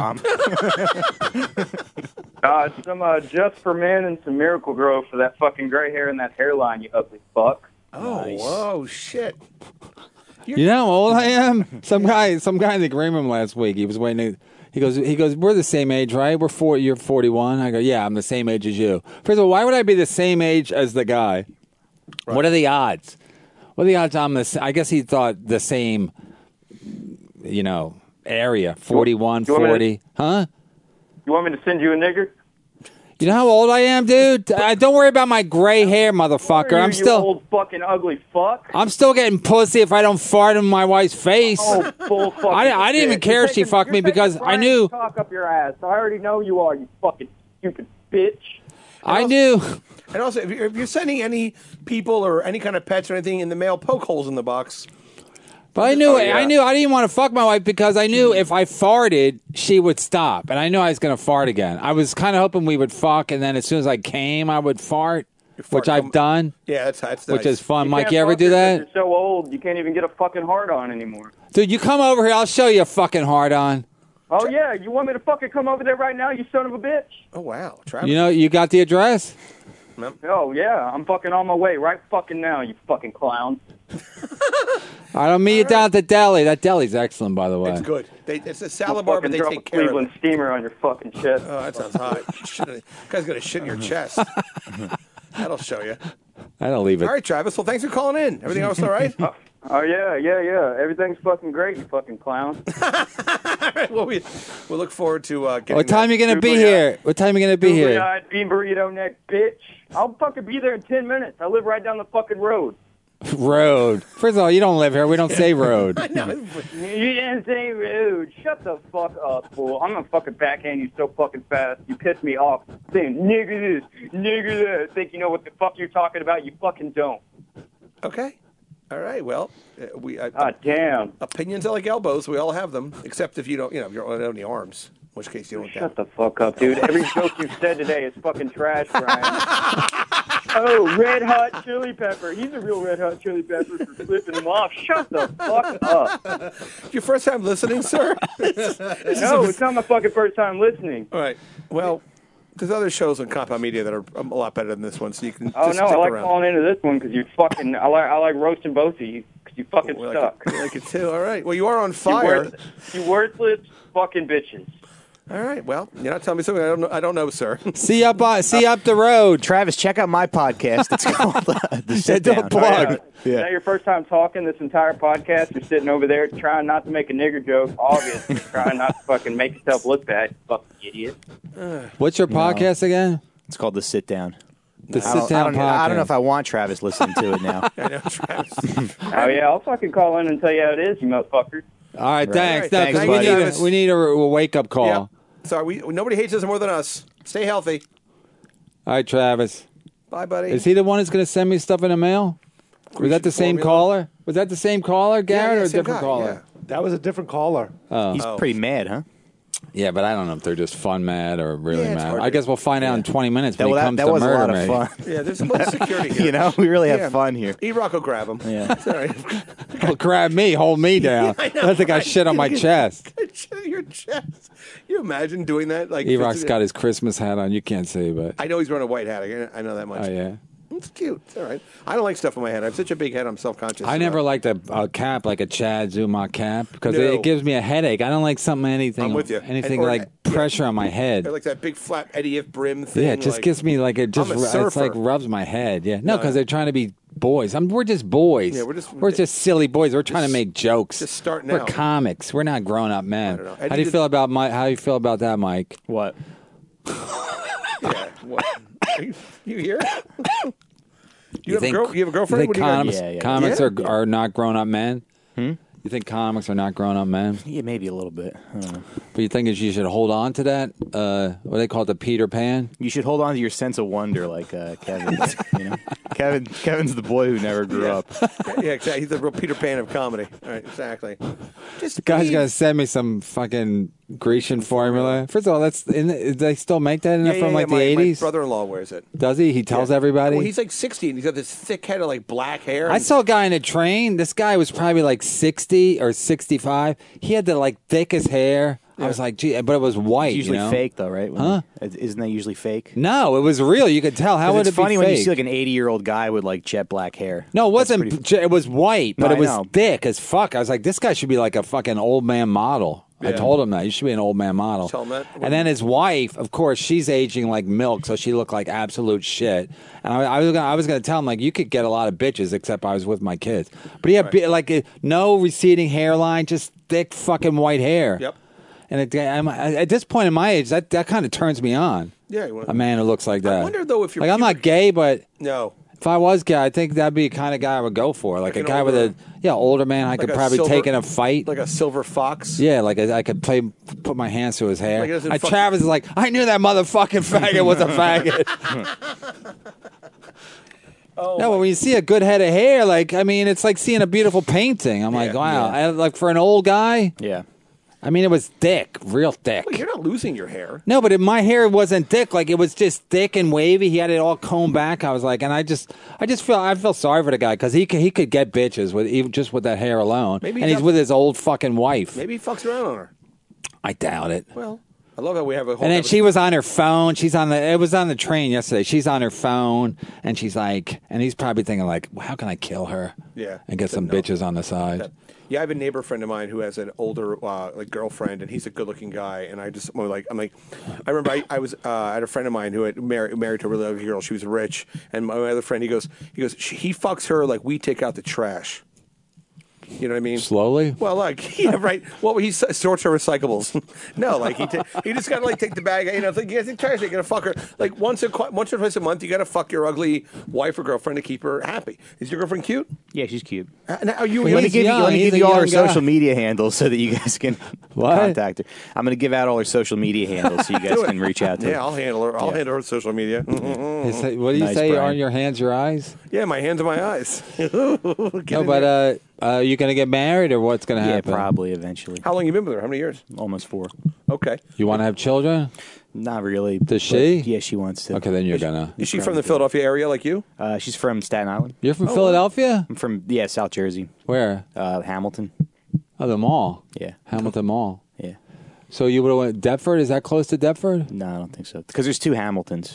Uh, it's some uh, Just for Men and some Miracle Grow for that fucking gray hair and that hairline, you ugly fuck. Oh, whoa, shit. You know how old I am? Some guy, some guy in the green room last week. He was waiting. To, he goes, he goes. We're the same age, right? We're four. You're forty-one. I go, yeah, I'm the same age as you. First of all, why would I be the same age as the guy? Right. What are the odds? What are the odds? I'm the. s- I guess he thought the same. You know, area forty-one, You want me to- forty. Huh? You want me to send you a nigger? You know how old I am, dude? Uh, don't worry about my gray hair, motherfucker. Who are I'm you, still. You old fucking ugly fuck. I'm still getting pussy if I don't fart in my wife's face. Oh, bull fucking I, I didn't even shit. care You're if she taking- fucked me you're taking because I Brian's knew. Talk up your ass. I already know you are, you fucking stupid bitch. I knew. And also, if you're, if you're sending any people or any kind of pets or anything in the mail, poke holes in the box. But I knew, Oh, yeah. I knew, I didn't want to fuck my wife because I knew if I farted, she would stop, and I knew I was going to fart again. I was kind of hoping we would fuck, and then as soon as I came, I would fart, fart which I've come- done, Yeah, that's that's which nice. is fun. Mike, can't you ever fuck do her 'cause that, You're so old, you can't even get a fucking hard on anymore. dude? You come over here, I'll show you a fucking hard on. Oh yeah, you want me to fucking come over there right now, you son of a bitch? Oh wow, Travis. You know, you got the address. Oh yeah, I'm fucking on my way right fucking now, you fucking clown. All right, I'll meet you down at the deli. That deli's excellent, by the way. It's good. They, it's a I'll salad bar, but fucking they drop take a care of Cleveland it. steamer on your fucking chest. Oh, that sounds hot. You should've- guy's gonna shit in your chest. That'll show you. I don't leave it. All right, Travis. Well, thanks for calling in. Everything else all right? Oh, oh yeah, yeah, yeah. Everything's fucking great, you fucking clown. well, we we look forward to uh, getting. What time that. you gonna be Googly here? What time you gonna be here? Googly-eyed bean burrito neck bitch. I'll fucking be there in ten minutes. I live right down the fucking road. Road. First of all, you don't live here. We don't say road. I know. You didn't say rude. Shut the fuck up, fool. I'm gonna fucking backhand you so fucking fast. You piss me off. Saying nigga this, nigga that. Think you know what the fuck you're talking about? You fucking don't. Okay. All right. Well, uh, we uh, Ah, damn. opinions are like elbows. We all have them, except if you don't, you know, if you don't have any arms. In which case you don't. Shut the fuck up, dude. Every joke you've said today is fucking trash, Brian. Oh, Red Hot Chili Pepper. He's a real Red Hot Chili Pepper for flipping him off. Shut the fuck up. Your first time listening, sir? No, it's not my fucking first time listening. All right. Well, there's other shows on Compound Media that are a lot better than this one, so you can. Oh just no, stick I like around. calling into this one because you fucking. I like I like roasting both of you because you fucking We like suck. it, we like it too. All right. Well, you are on You, fire. worth, you worthless fucking bitches. All right. Well, you're not telling me something I don't know, I don't know, sir. See you up, uh, see you up the road. Travis, check out my podcast. It's called uh, The Sit Don't Down. plug. Uh, Is that your first time talking this entire podcast? You're sitting over there trying not to make a nigger joke. Obviously, trying not to fucking make yourself look bad, you fucking idiot. What's your podcast again? It's called The Sit Down. The I Sit don't, Down I don't, Podcast. I don't know if I want Travis listening to it now. I know, Travis. Oh, yeah, I'll fucking call in and tell you how it is, you motherfucker. All right, thanks. All right, No, 'cause thanks, we buddy. need Travis. a, we need a, a wake up call. Yep. Sorry, we, nobody hates us more than us. Stay healthy. All right, Travis. Bye, buddy. Is he the one who's going to send me stuff in the mail? Was that the same formula? caller? Was that the same caller, Garrett, yeah, or a same different guy, caller? That was a different caller. Oh. He's pretty mad, huh? Yeah, but I don't know if they're just fun mad or really Yeah, it's mad. hard I to- guess we'll find out in twenty minutes That, when well, he that, comes that to was a murder lot me. of fun. Yeah, there's a little security here. You know, we really have Yeah. fun here. E-Rock will grab him. Yeah. Sorry. He'll grab me, hold me down. I know, I think I right? shit on my chest. Your chest. You imagine doing that? Like E-Rock's got his Christmas hat on. You can't see, but I know he's wearing a white hat. I I know that much. oh yeah. It's cute. It's all right. I don't like stuff on my head. I have such a big head. I'm self-conscious. I never liked a, a cap like a Chad Zuma cap because No. it, it gives me a headache. I don't like something anything. I'm with you. Anything And- or- like pressure on my head. Or like that big flat Eddie F. brim thing. Yeah, it just like, gives me like it just I'm a ru- it's like surfer. rubs my head. Yeah, no, No. because they're trying to be boys. I'm, we're just boys. Yeah, we're just- we're just silly boys. We're trying to make jokes. just starting We're out. comics. We're not grown up men. I don't know. How Eddie do you did- feel about my? How do you feel about that, Mike? What? Yeah. What? Are you, you here? You, You have think- a girl, you have a girlfriend? You think What do you got? comics, Yeah, yeah. comics Yeah. are are not grown up men? Hmm? You think comics are not grown up men? Yeah, maybe a little bit. I don't know. But you think is you should hold on to that? Uh, what do they call it, the Peter Pan? You should hold on to your sense of wonder, like uh, Kevin. You know, Kevin. Kevin's the boy who never grew Yeah. up. Yeah, exactly. He's the real Peter Pan of comedy. All right, exactly. Just The guy's leave. gonna send me some fucking Grecian formula. First of all, that's in the, they still make that in Yeah, it yeah, from yeah, like my, the eighties. My brother-in-law wears it. Does he? He tells Yeah. everybody. Well, he's like sixty, and he's got this thick head of like black hair. I and- saw a guy in a train. This guy was probably like sixty or sixty-five. He had the like thickest hair. I was like, gee, but it was white. It's usually you know? fake, though, right? When Huh? you- isn't that usually fake? No, it was real. You could tell. How 'Cause would it's it be funny when you fake? see like an eighty-year-old guy with like jet black hair. No, it That's wasn't. pretty- j- It was white, but No, it was I know. thick as fuck. I was like, this guy should be like a fucking old man model. I Yeah. told him that you should be an old man model. Tell him that? And then his wife, of course, she's aging like milk, so she looked like absolute shit. And I, I was gonna, I was gonna tell him like, you could get a lot of bitches, except I was with my kids. But he had bi- like a, no receding hairline, just thick fucking white hair. Yep. And it, I'm, at this point in my age, that that kind of turns me on. Yeah, you want- A man who looks like that. I wonder though if you're like I'm not gay, but. No. If I was gay, I think that'd be the kind of guy I would go for. Like, Like a an guy with older- a yeah older man I like could a probably silver- take in a fight. Like a silver fox. yeah, like a, I could play put my hands through his hair. Like it doesn't I, fuck- Travis is like, I knew that motherfucking faggot was a faggot. Oh, No, but when you see a good head of hair, like I mean, it's like seeing a beautiful painting. I'm like, Yeah, wow. yeah. I, like for an old guy, Yeah. I mean, it was thick, real thick. Well, you're not losing your hair. No, but it, my hair wasn't thick. Like it was just thick and wavy. He had it all combed back. I was like, and I just, I just feel, I feel sorry for the guy because he could, he could get bitches with even just with that hair alone. Maybe and he's he's not- with his old fucking wife. Maybe he fucks around on her. I doubt it. Well, I love how we have a whole. And then episode- she was on her phone. She's on the. It was on the train yesterday. She's on her phone, and she's like, and he's probably thinking like, well, how can I kill her? Yeah. and get some No. bitches on the side. Yeah, I have a neighbor friend of mine who has an older uh, like girlfriend, and he's a good-looking guy. And I just I'm like, I'm like, I remember I, I was uh, I had a friend of mine who had married, married to a really ugly girl. She was rich, and my other friend, he goes, he goes, she, he fucks her like we take out the trash. You know what I mean? Slowly. Well, like yeah, right. Well, he s- sorts her recyclables. No, like he ta- he just gotta like take the bag. You know, it's like you guys think trash. You gotta fuck her like once or qu- once or twice a month. You gotta fuck your ugly wife or girlfriend to keep her happy. Is your girlfriend cute? Yeah, she's cute. Uh, now, are you? Let me He's give you, young. let me He's give a you all her young guy. social media handles so that you guys can What? contact her. I'm going to give out all her social media handles so you guys Do it. can reach out to Yeah, her. I'll handle her. I'll Yeah. handle her social media. Is that- what do you Nice, say? Brian. On your hands, your eyes? Yeah, my hands and my eyes. Get No, in but there. uh, uh, you gonna get married or what's gonna Yeah, happen? probably eventually. How long you been with her? How many years? Almost four. Okay. You want to have children? Not really. Does but she? Yeah, she wants to. Okay, then you're gonna. Is she from the Philadelphia area like you? Uh, she's from Staten Island. You're from Philadelphia? I'm from, yeah, South Jersey. Where? Uh, Hamilton. Oh, the mall. Yeah. Hamilton Mall. Yeah. So you would have went Deptford? Is that close to Deptford? No, I don't think so. Because there's two Hamiltons.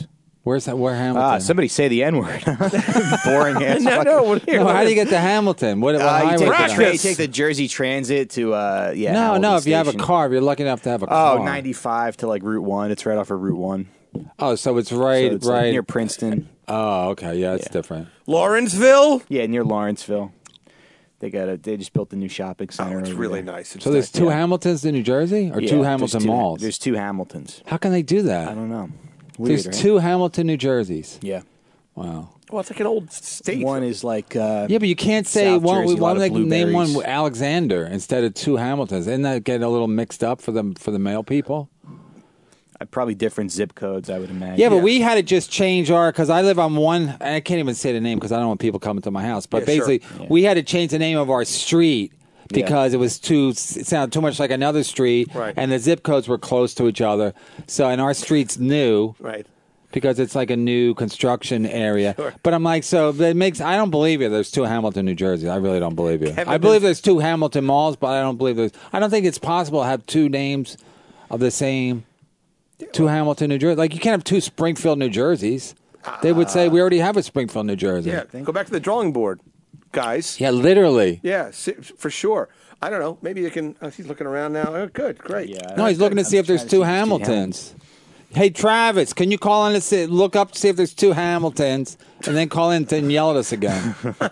Where's that? Where Hamilton? Ah, somebody say the N word. Boring ass. no, fucking- no, what- no, how do you get to Hamilton? What, what Uh, you, highway? take is the that? tra- you take the Jersey Transit to uh, yeah. no, Hamilton no. If you have a Station. car, if you're lucky enough to have a Oh, car. ninety-five to like Route One. It's right off of Route One. Oh, so it's right, So it's, like, right near Princeton. Oh, okay. Yeah, it's Yeah. different. Lawrenceville? Yeah, near Lawrenceville. They got a. They just built a new shopping center. Oh, it's over really there. nice. It's So there's nice. two yeah. Hamiltons in New Jersey, or Yeah, two there's Hamilton two- malls? There's two Hamiltons. How can they do that? I don't know. Weird, There's right? two Hamilton, New Jerseys. Yeah. Wow. Well, it's like an old state. One is like. Uh, Yeah, but you can't say South one. Jersey, We a lot want of to name one blueberries. Alexander instead of two Hamiltons. Isn't that getting a little mixed up for the for the male people? uh, probably different zip codes, I would imagine. Yeah, but we had to just change our because I live on one. I can't even say the name because I don't want people coming to my house. But Yeah, sure. basically, Yeah. we had to change the name of our street Yeah. because it was too. It sounded too much like another street, Right. and the zip codes were close to each other. So, and our street's new. Right. Because it's like a new construction area. Sure. But I'm like, so that makes, I don't believe you. There's two Hamilton, New Jersey. I really don't believe you. Kevin I believe been- there's two Hamilton malls, but I don't believe there's, I don't think it's possible to have two names of the same, two Hamilton, New Jersey. Like, you can't have two Springfield, New Jerseys. They would say, we already have a Springfield, New Jersey. Yeah, go back to the drawing board, guys. Yeah, literally. Yeah, si- for sure. I don't know. Maybe they can. Oh, he's looking around now. Oh, good, great. Yeah. No, he's looking to I'm see if there's trying to two see if there's two Hamiltons. Hey, Travis, can you call in and see, look up to see if there's two Hamiltons, and then call in and yell at us again?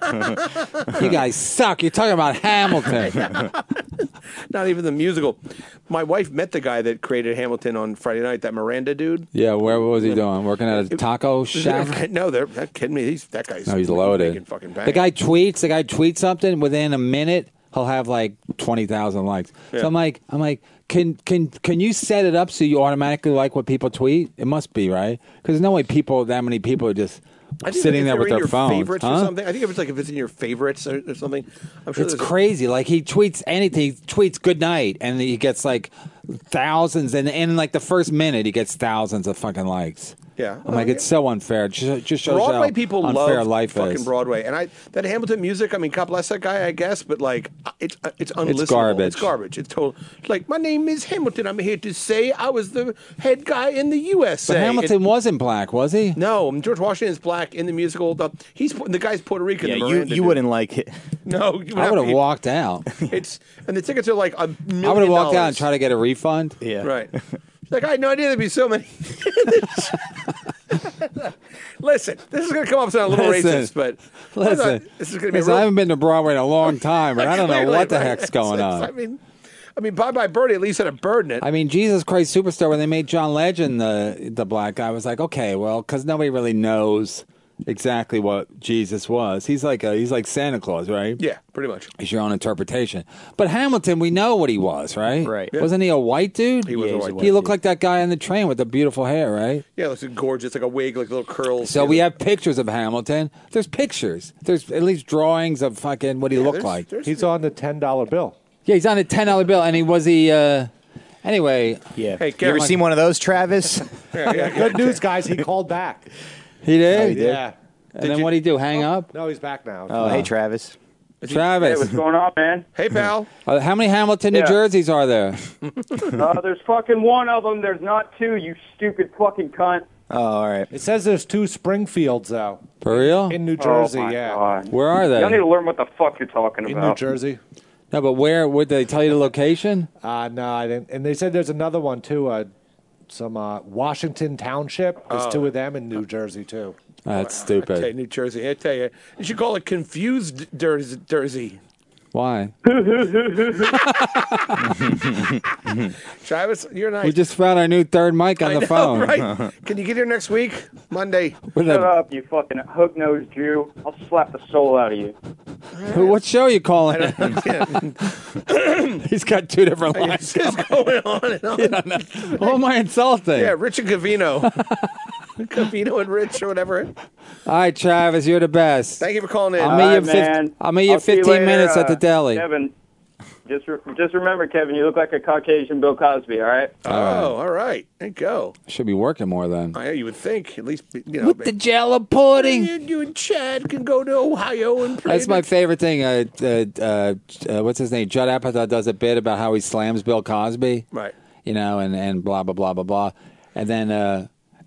You guys suck. You're talking about Hamilton. Not even the musical. My wife met the guy that created Hamilton on Friday night. That Miranda dude. Yeah, where what was he doing? Working at a taco shack? No, they're not kidding me. He's that guy's. No, he's loaded. making fucking bank. The guy tweets. The guy tweets something within a minute. He'll have like twenty thousand likes. Yeah. So I'm like, I'm like, can can can you set it up so you automatically like what people tweet? It must be right because there's no way people that many people are just I think sitting if there they're with in their your phones. favorites or Huh? something. I think if it's like if it's in your favorites or, or something. I'm sure It's there's a- crazy. Like he tweets anything. He tweets good night, and he gets like thousands. And in like the first minute, he gets thousands of fucking likes. Yeah. I'm like, it's so unfair. It just, just shows Broadway how people unfair love life fucking is. Broadway, and I that Hamilton music. I mean, God bless that guy, I guess, but like, it's it's unlistenable. garbage. It's garbage. It's total. It's like my name is Hamilton. I'm here to say I was the head guy in the U S A. But Hamilton It- wasn't black, was he? no, George Washington is black in the musical. The, he's the guy's Puerto Rican. Yeah, the you, Miranda you dude. wouldn't like it. No, you I would have be- walked out. It's and the tickets are like a million. I would have walked out and dollars. tried to get a refund. Yeah. Right. She's like, I had no idea there'd be so many. Listen, this is going to come up sound a little Listen, racist, but I thought Listen, this is going to be. listen, real- I haven't been to Broadway in a long time, but I don't know Clearly, what the right? heck's going It's- it's- I on. mean, I mean, Bye Bye Birdie at least had a bird in it. I mean, Jesus Christ Superstar, when they made John Legend the the black guy, I was like, okay, well, because nobody really knows exactly what Jesus was. He's like a, he's like Santa Claus, right? Yeah, pretty much. It's your own interpretation. But Hamilton, we know what he was, right? Right. Yeah. Wasn't he a white dude? He was Yeah, a he's a white. white He looked dude. like that guy on the train with the beautiful hair, right? Yeah, it looks gorgeous, like a wig, like little curls. So Yeah. we have pictures of Hamilton. There's pictures. There's at least drawings of fucking what he Yeah, looked there's- like. there's- He's on the ten dollar bill. Yeah, he's on a ten dollar bill, and he was he. Uh, anyway, Yeah. Hey, you Kevin, ever like- seen one of those, Travis? yeah, yeah, yeah. Good news, guys. He called back. he did. Oh, he did? Yeah. And then what did he do? Hang up? No, he's back now. Oh, hey, Travis. Hey, Travis, what's going on, man? Hey, pal. uh, how many Hamilton, New Yeah. Jerseys are there? Uh, there's fucking one of them. There's not two, you stupid fucking cunt. Oh, all right. It says there's two Springfields, though, For real? in New Jersey, oh, my yeah. God. Where are Y'all need they? to learn what the fuck you're talking In about. New Jersey. No, but where would they tell you the location? Uh, no, I didn't. And they said there's another one, too, uh, some uh, Washington Township. There's two of them in New Jersey, too. That's I tell you, stupid. New Jersey. I tell you, you should call it confused Jersey. Jersey. Why? Travis, you're nice. We just found our new third mic on I the know, phone. right? Can you get here next week, Monday? With Shut a- up, you fucking hook-nosed Jew. I'll slap the soul out of you. Who- what show are you calling? Yeah. He's got two different It's lines. just going on and on. Who am I insulting? Yeah, Rich and Cavino. Cavino and Rich or whatever. All right, Travis, you're the best. Thank you for calling in. I'll All meet you. right, fif- man. I'll meet you I'll see you fifteen later, minutes at uh, the deli. Kevin, just, re- just remember, Kevin, you look like a Caucasian Bill Cosby, all right? Oh, all right. There you go. Should be working more then. I, you would think, at least, you know. With the jello pudding. You, you and Chad can go to Ohio and play. That's my the- favorite thing. Uh, uh, uh, uh, what's his name? Judd Apatow does a bit about how he slams Bill Cosby. Right. You know, and, and blah, blah, blah, blah, blah. And then uh,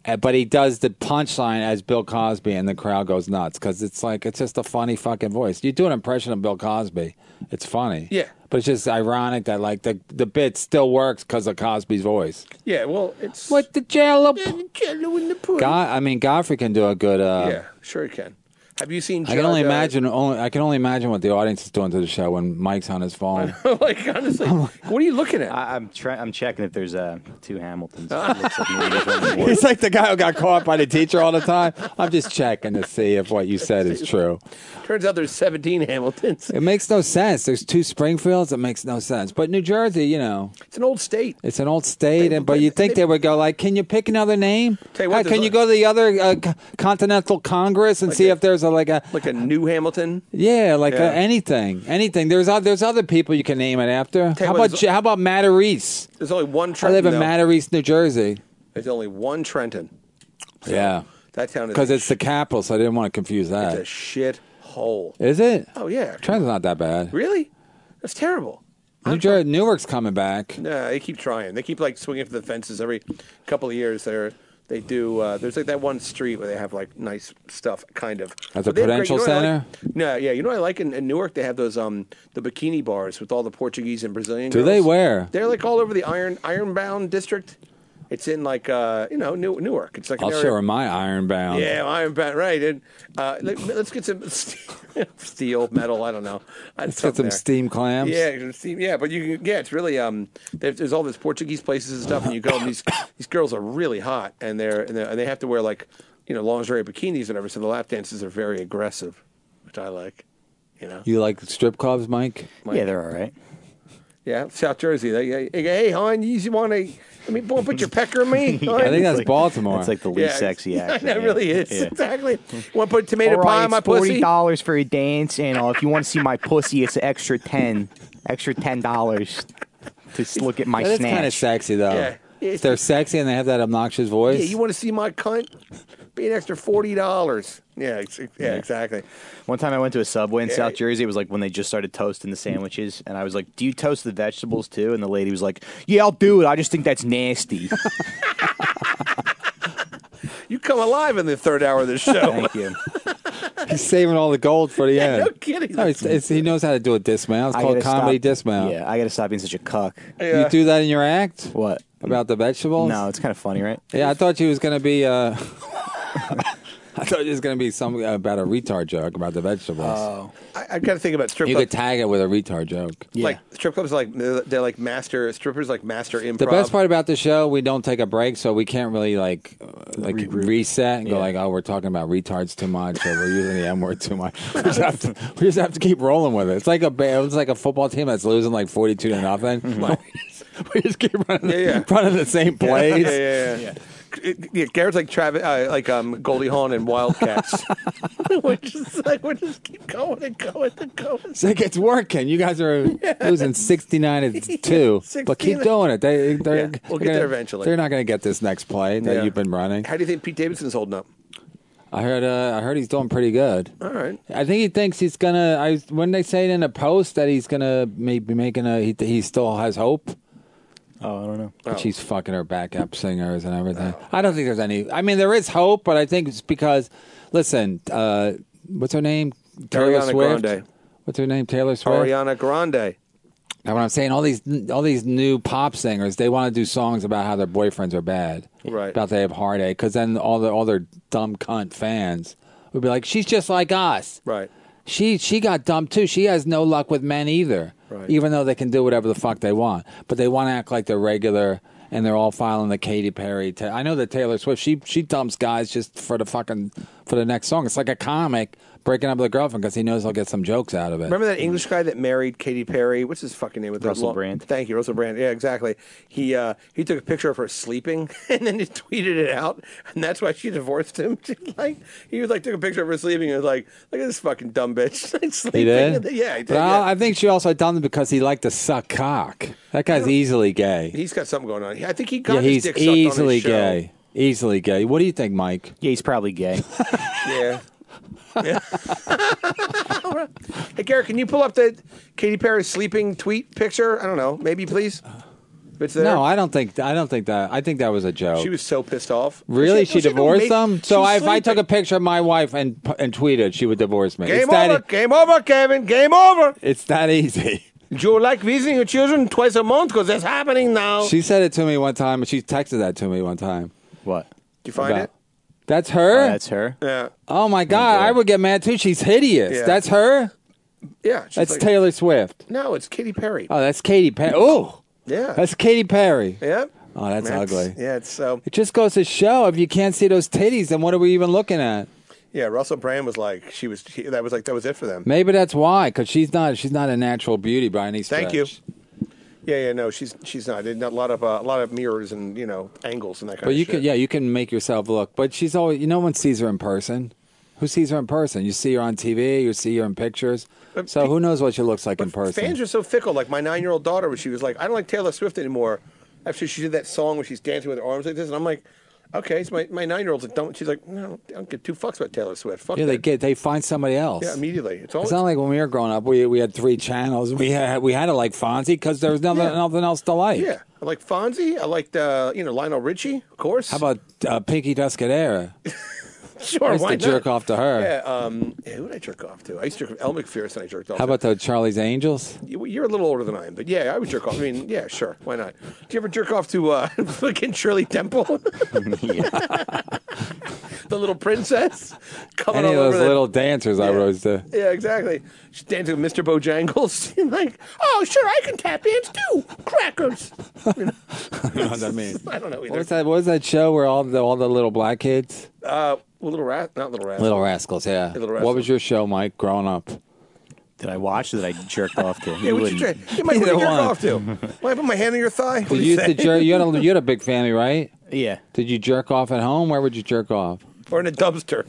Uh, But he does the punchline as Bill Cosby, and the crowd goes nuts because it's like it's just a funny fucking voice. You do an impression of Bill Cosby, it's funny. Yeah. But it's just ironic that like the the bit still works because of Cosby's voice. Yeah, well, it's What the jello? jello in the pudding. God, I mean, Godfrey can do a good. Uh, Yeah, sure he can. Have you seen? I can only Judd, uh, imagine. Only I can only imagine what the audience is doing to the show when Mike's on his phone. like honestly, what are you looking at? I, I'm trying. I'm checking if there's uh, two Hamiltons. It looks like maybe there's only one. He's like the guy who got caught by the teacher all the time. I'm just checking to see if what you said is true. Turns out there's seventeen Hamiltons. It makes no sense. There's two Springfields. It makes no sense. But New Jersey, you know, It's an old state. it's an old state, and but you think they would go like, can you pick another name? Tell you what, Uh, there's can a- you go to the other uh, Co- Continental Congress and see a- if there's a like a Like a new Hamilton. yeah, like Yeah. A, anything, anything. There's o- there's other people you can name it after. Tell you How what, about there's- J- how about Matarese? There's only one I Trenton. live in though. Matarese, New Jersey. There's only one Trenton. Yeah, That town is because a it's the capital, so I didn't want to confuse It's a that. shit hole. Is it? Oh yeah. Trenton's not that bad. Really? That's terrible. New Jersey, Newark's coming back. No, they keep trying. They keep like swinging for the fences every couple of years. They're they do. Uh, there's like that one street where they have like nice stuff, kind of. At the But they have great- Prudential you know what I Center? like? No, yeah. You know what I like in, in Newark? They have those um the bikini bars with all the Portuguese and Brazilian. Do girls. they where? They're like all over the Iron Ironbound district. It's in like uh you know New, Newark. It's like an I'll area- show her my Ironbound. Yeah, Ironbound, right? And uh, let, let's get some steel, metal. I don't know. Let's get some steam clams. Yeah, some steam, yeah, but you can, yeah, it's really um. There, there's all these Portuguese places and stuff, and you go, and these these girls are really hot, and they're and, they're, and they have to wear like you know lingerie bikinis and everything. So the lap dances are very aggressive, which I like. You know. You like strip clubs, Mike? Yeah, they're all right. Yeah, South Jersey. They, they, they go, hey, hon, you want to? I mean, want to put your pecker in me? I think that's Baltimore. That's like the least sexy Yeah, accent. that yeah. really is Yeah. exactly. Want to put tomato All pie right, on my it's forty pussy? dollars for a dance, and uh, if you want to see my pussy, it's an extra ten, extra ten dollars to s- look at my That is snatch. kind of sexy though. Yeah. If they're sexy and they have that obnoxious voice. Yeah, you want to see my cunt? Be an extra forty dollars. Yeah, ex- yeah, exactly. One time I went to a Subway in Yeah. South Jersey. It was like when they just started toasting the sandwiches, and I was like, "Do you toast the vegetables too?" And the lady was like, "Yeah, I'll do it. I just think that's nasty." You come alive in the third hour of the show. Thank you. He's saving all the gold for the Yeah, end. no kidding. No, it's, it's, he knows how to do a dismount. It's I called gotta comedy stop- dismount. Yeah, I got to stop being such a cuck. Yeah. You do that in your act What? about the vegetables? No, it's kind of funny, right? Yeah, I thought you was gonna be. Uh, I thought it was gonna be some about a retard joke about the vegetables. Oh, I, I got to think about strip you clubs. could tag it with a retard joke. Like strip clubs, like they're, they're like master strippers, like master improv. The best part about the show, we don't take a break, so we can't really like uh, like reset and go Yeah. like, oh, we're talking about retards too much, or we're using the M word too much. We just have to, we just have to keep rolling with it. It's like a ba- it's like a football team that's losing like forty two to nothing. We just keep running, Yeah, yeah. running the same plays. Yeah, yeah, yeah. yeah. yeah Garrett's like Travis, uh, like um, Goldie Hawn and Wildcats. we're just like we just keep going and going and going. It's like it's working. You guys are losing sixty nine to two, but keep doing it. They, they're, Yeah, we'll they're get gonna- there eventually. They're not going to get this next play that Yeah. you've been running. How do you think Pete Davidson's holding up? I heard. Uh, I heard he's doing pretty good. All right. I think he thinks he's gonna. I when they say it in a post that he's gonna maybe making a. He, he still has hope. Oh, I don't know. But she's fucking her backup singers and everything. I don't think there's any. I mean, there is hope, but I think it's because, listen, uh, what's her name? Taylor Ariana Swift. Grande. What's her name? Taylor Swift. Ariana Grande. Now, what I'm saying, all these all these new pop singers, they want to do songs about how their boyfriends are bad, Right. About they have heartache, because then all the all their dumb cunt fans would be like, she's just like us. Right. She she got dumped too. She has no luck with men either. Right. Even though they can do whatever the fuck they want, but they want to act like they're regular, and they're all filing the Katy Perry. Ta- I know that Taylor Swift, she she dumps guys just for the fucking for the next song. It's like a comic breaking up with a girlfriend because he knows he'll get some jokes out of it. Remember that English guy that married Katy Perry? What's his fucking name? With the Russell long- Brand. Thank you, Russell Brand. Yeah, exactly. He uh, he took a picture of her sleeping and then he tweeted it out, and that's why she divorced him. She, like he was like took a picture of her sleeping and was like, look at this fucking dumb bitch. Like, sleeping. He did. And then- yeah, he did. But I, yeah. I think she also done it because he liked to suck cock. That guy's easily gay. He's got something going on. I think he got Yeah, his he's dick sucked on easily his show. gay. Easily gay. What do you think, Mike? Yeah, he's probably gay. Yeah. Yeah. Hey, Garrett, can you pull up the Katy Perry sleeping tweet picture? I don't know. Maybe, please. It's there. No, I don't think. I don't think that. I think that was a joke. She was so pissed off. Really? She, she had no divorced make- them? So she's I, if I took sleeping. a picture of my wife and and tweeted, she would divorce me. Game it's that over. e- Game over, Kevin. Game over. It's that easy. Do you like visiting your children twice a month? Because that's happening now. She said it to me one time, and she texted that to me one time. What? Did you find About- it? That's her? Oh, that's her? Yeah. Oh, my God. I would get mad, too. She's hideous. Yeah. That's her? Yeah. she's That's like- Taylor Swift. No, it's Katy Perry. Oh, that's Katy Perry. Oh, Yeah. that's Katy Perry. Yep. Oh, that's That's- ugly. Yeah, it's so. It just goes to show if you can't see those titties, then what are we even looking at? Yeah, Russell Brand was like, she was. He, that was like that was it for them. Maybe that's why, because she's not she's not a natural beauty by any stretch. Thank you. Yeah, yeah, no, she's she's not. There's not a lot of uh, a lot of mirrors and you know angles and that kind But of you shit. can, yeah, you can make yourself look. But she's always, you no one sees her in person. Who sees her in person? You see her on T V, you see her in pictures. But So pe- who knows what she looks like in person? Fans are so fickle. Like my nine-year-old daughter, she was like, "I don't like Taylor Swift anymore." After she did that song where she's dancing with her arms like this, and I'm like, "Okay." So my my nine-year-old's like, "Don't." She's like, "No, I don't get two fucks about Taylor Swift." Fuck Yeah, they that." get they find somebody else. Yeah, immediately. It's all. It's not like when we were growing up, we we had three channels. We had we had to like Fonzie because there was nothing, Yeah. nothing else to like. Yeah, I like Fonzie. I liked uh, you know Lionel Richie, of course. How about uh, Pinky Tuscadera? Sure, I used why to jerk not? off to her. Yeah, um, yeah, who did I jerk off to? I used to jerk off Elle McPherson. I jerked off. How to. about the Charlie's Angels? You- You're a little older than I am, but yeah, I would jerk off. I mean, yeah, sure, why not? Do you ever jerk off to uh, fucking Shirley Temple? The little princess coming Any all of those over that- little dancers I Yeah. was to. Yeah, exactly. She's dancing with Mister Bojangles. You're like, oh, sure, I can tap dance too. Crackers. You know? I don't know what that means. I don't know either. What was that? What was that show where all the all the little black kids? Uh, well, little rat, not little rat. Little Rascals, yeah. Little What Rascals. was your show, Mike, growing up? Did I watch or did I jerk off to? Yeah, You what you, wouldn't. jerk- you might Either want to jerk one. off to. Why I put my hand on your thigh? What Did do you you used say? to jerk? You had a you had a big family, right? Yeah. Did you jerk off at home? Where would you jerk off? Or in a dumpster.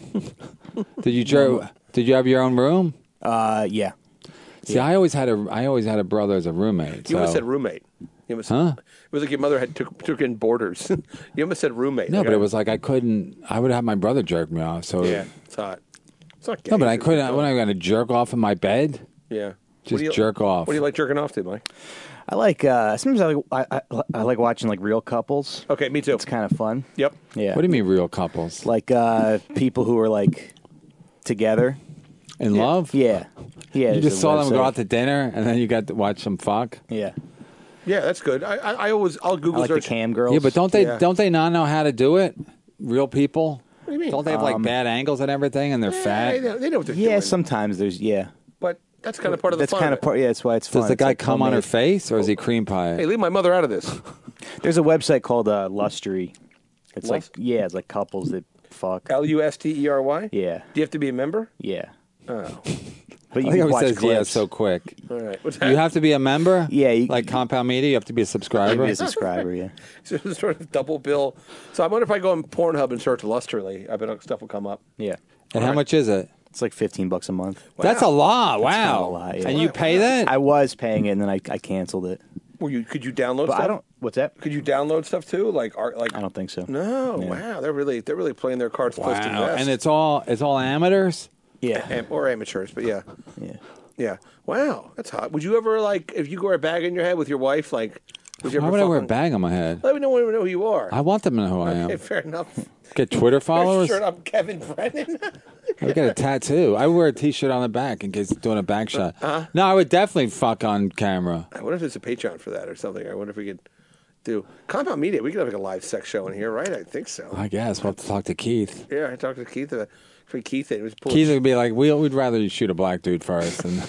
Did you jerk? Did you have your own room? Uh, yeah. See, I always had a I always had a brother as a roommate. You almost so- said roommate. You almost, Huh? It was like your mother had took, took in boarders. You almost said roommate. No, Like but I- it was like I couldn't. I would have my brother jerk me off. So Yeah, it's hot. It's not gay. no, but I It's couldn't. adult. When I going to jerk off in my bed, Yeah. What just do you- jerk off. What do you like jerking off to, Mike? I like, uh, sometimes I like, I, I, I like watching like real couples. Okay, me too. It's kind of fun. Yep. Yeah. What do you mean, real couples Like, uh, people who are like together. in love? Yeah. Yeah. You there's just a saw them go website. out to dinner, and then you got to watch them fuck. Yeah. Yeah, that's good. I I, I always I'll I Google like the search. cam girls. Yeah, but don't they Yeah. don't they not know how to do it? Real people. What do you mean? Don't they have like Um, bad angles and everything, and they're Yeah, fat? They know, they know what they're Yeah, doing. sometimes there's, yeah. But that's kind of part of the That's fun. kind of of it. part, yeah, that's why it's fun. Does the It's guy like come on her homemade. face, or is he cream pie? Hey, leave my mother out of this. There's a website called uh, Lustery. It's like, Lust- yeah, it's like couples that fuck. L U S T E R Y? Yeah. Do you have to be a member? Yeah. Oh. But you I think can it watch says yeah clips. so quick. All right. What's that? You have to be a member. Yeah, you- like Compound Media, you have to be a You subscriber. be a subscriber, yeah. So it's sort of double bill. So I wonder if I go on Pornhub and search Lusterly, I bet stuff will come up. Yeah. and how much is it? It's like fifteen bucks a month. That's a lot. That's Wow. kinda a lot, yeah. And you pay that? I was paying it and then I, I canceled it. Were you? Could you download But stuff? I don't, what's that? Could you download stuff too? Like art? Like I don't think so. No. Yeah. Wow. They're really they're really playing their cards close to the Wow. vest. And it's all it's all amateurs. Yeah. Am- or amateurs, but yeah, Yeah. yeah. Wow, that's hot. Would you ever like if you wear a bag in your head with your wife? Like, would you Why ever? would I fuck wear a on- bag on my head? Let me know when we know who you are. I want them to know who I Okay, am. fair enough. Get Twitter followers. Shirt, I'm Kevin Brennan. I get a tattoo. I wear a T-shirt on the back in case doing a back shot. Uh-huh. No, I would definitely fuck on camera. I wonder if there's a Patreon for that or something. I wonder if we could do Compound Media. We could have like a live sex show in here, right? I think so. I guess we'll have to talk to Keith. Yeah, I talked to Keith. Uh, for Keith, it was pull Keith would be like, we, we'd rather you shoot a black dude first, and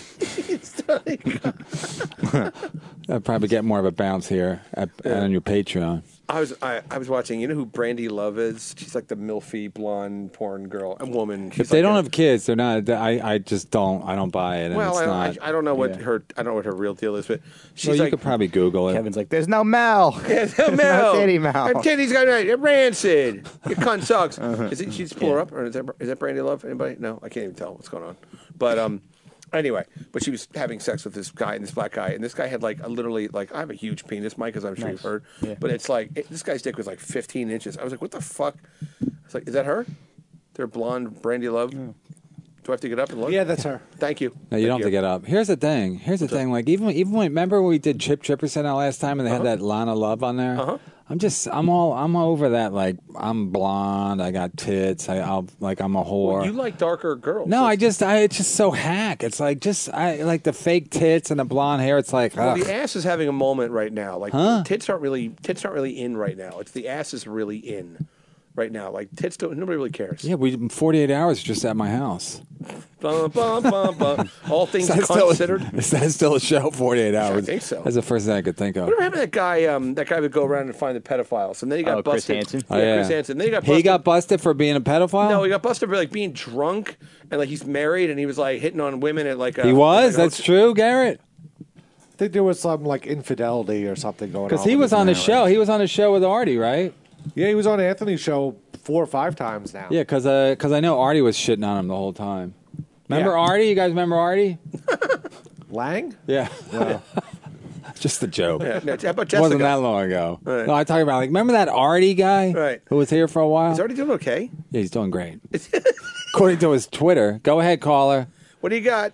I'd probably get more of a bounce here at, on your Patreon. I was I, I was watching. You know who Brandy Love is? She's like the milfy blonde porn girl, a woman. She's If they like don't a- have kids, they're not. I, I just don't. I don't buy it. And well, it's I, not. I, I don't know what yeah. her I don't know what her real deal is, but she's Well, you like could probably Google it. Kevin's like, there's no Mel. Yeah, There's Mel. no titty Mel. Her titties got right. Rancid. Your cunt sucks. Uh-huh. Is it? She just pull her up, or is that is that Brandy Love? Anybody? No, I can't even tell what's going on. But um, anyway, but she was having sex with this guy and this black guy, and this guy had like a literally like I have a huge penis, Mike, as I'm sure you've heard. Yeah. But it's like it, this guy's dick was like fifteen inches. I was like, what the fuck? I was like, is that her? They're blonde Brandy Love. Do I have to get up and look? Yeah, that's her. Thank you. No, you Thank don't have to get up. Here's the thing. Here's the thing. Like even even when remember when we did Chip Chipperson out last time and they Uh-huh. had that Lana Love on there. Uh-huh. I'm just I'm all I'm over that. Like I'm blonde. I got tits. I, I'll like I'm a whore. You like darker girls. no, I just I it's just so hack. It's like just I like the fake tits and the blonde hair. It's like Well, ugh. the ass is having a moment right now. Like Huh? tits aren't really tits aren't really in right now. It's the ass is really in right now. Like tits don't. Nobody really cares. yeah. We forty-eight hours just at my house. Bum, bum, bum, bum. All things Is that still- considered. Is that still a show? forty-eight hours. I think so. That's the first thing I could think of. Whatever happened to that guy? Um, that guy would go around and find the pedophiles, and then he got Oh, Chris busted. Hansen? Yeah, Oh, yeah. Chris Hansen. Then he got busted. He got busted for being a pedophile. No, he got busted for like being drunk and like he's married and he was like hitting on women at like a, he was. like, a That's true, Garrett. I think there was some like infidelity or something going on. Because he with was his on the marriage. show. He was on the show with Artie, right? Yeah, he was on Anthony's show four or five times now. Yeah, because because I know Artie was shitting on him the whole time. Remember Yeah. Artie? You guys remember Artie? Lang? Yeah. Just a joke. Yeah, no, how about It wasn't Jessica? that long ago. Right. No, I talk about like remember that Artie guy Right. who was here for a while? He's already doing okay. Yeah, he's doing great. According to his Twitter. Go ahead, caller. What do you got?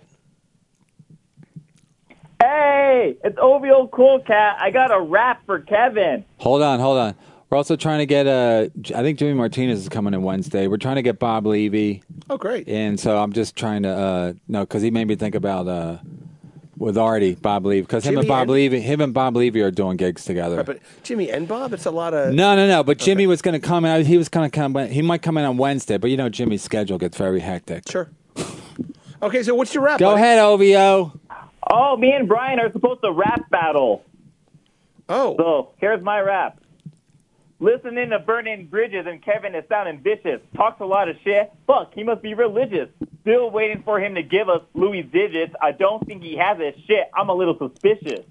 Hey, it's O V O Cool Cat. I got a rap for Kevin. Hold on, hold on. We're also trying to get uh I think Jimmy Martinez is coming in Wednesday. We're trying to get Bob Levy. Oh, great. And so I'm just trying to uh no, because he made me think about uh with Artie, Bob Levy, because him and Jimmy Bob and- Levy, him and Bob Levy are doing gigs together. Right, but Jimmy and Bob, it's a lot of. No, no, no. But Jimmy was going to come in. He was going to come. He might come in on Wednesday, but you know Jimmy's schedule gets very hectic. Sure. Okay, so what's your rap? Go buddy? ahead, O V O. Oh, me and Brian are supposed to rap battle. Oh. So here's my rap. Listening to Burning Bridges and Kevin is sounding vicious. Talks a lot of shit. Fuck, he must be religious. Still waiting for him to give us Louis digits. I don't think he has it. Shit, I'm a little suspicious.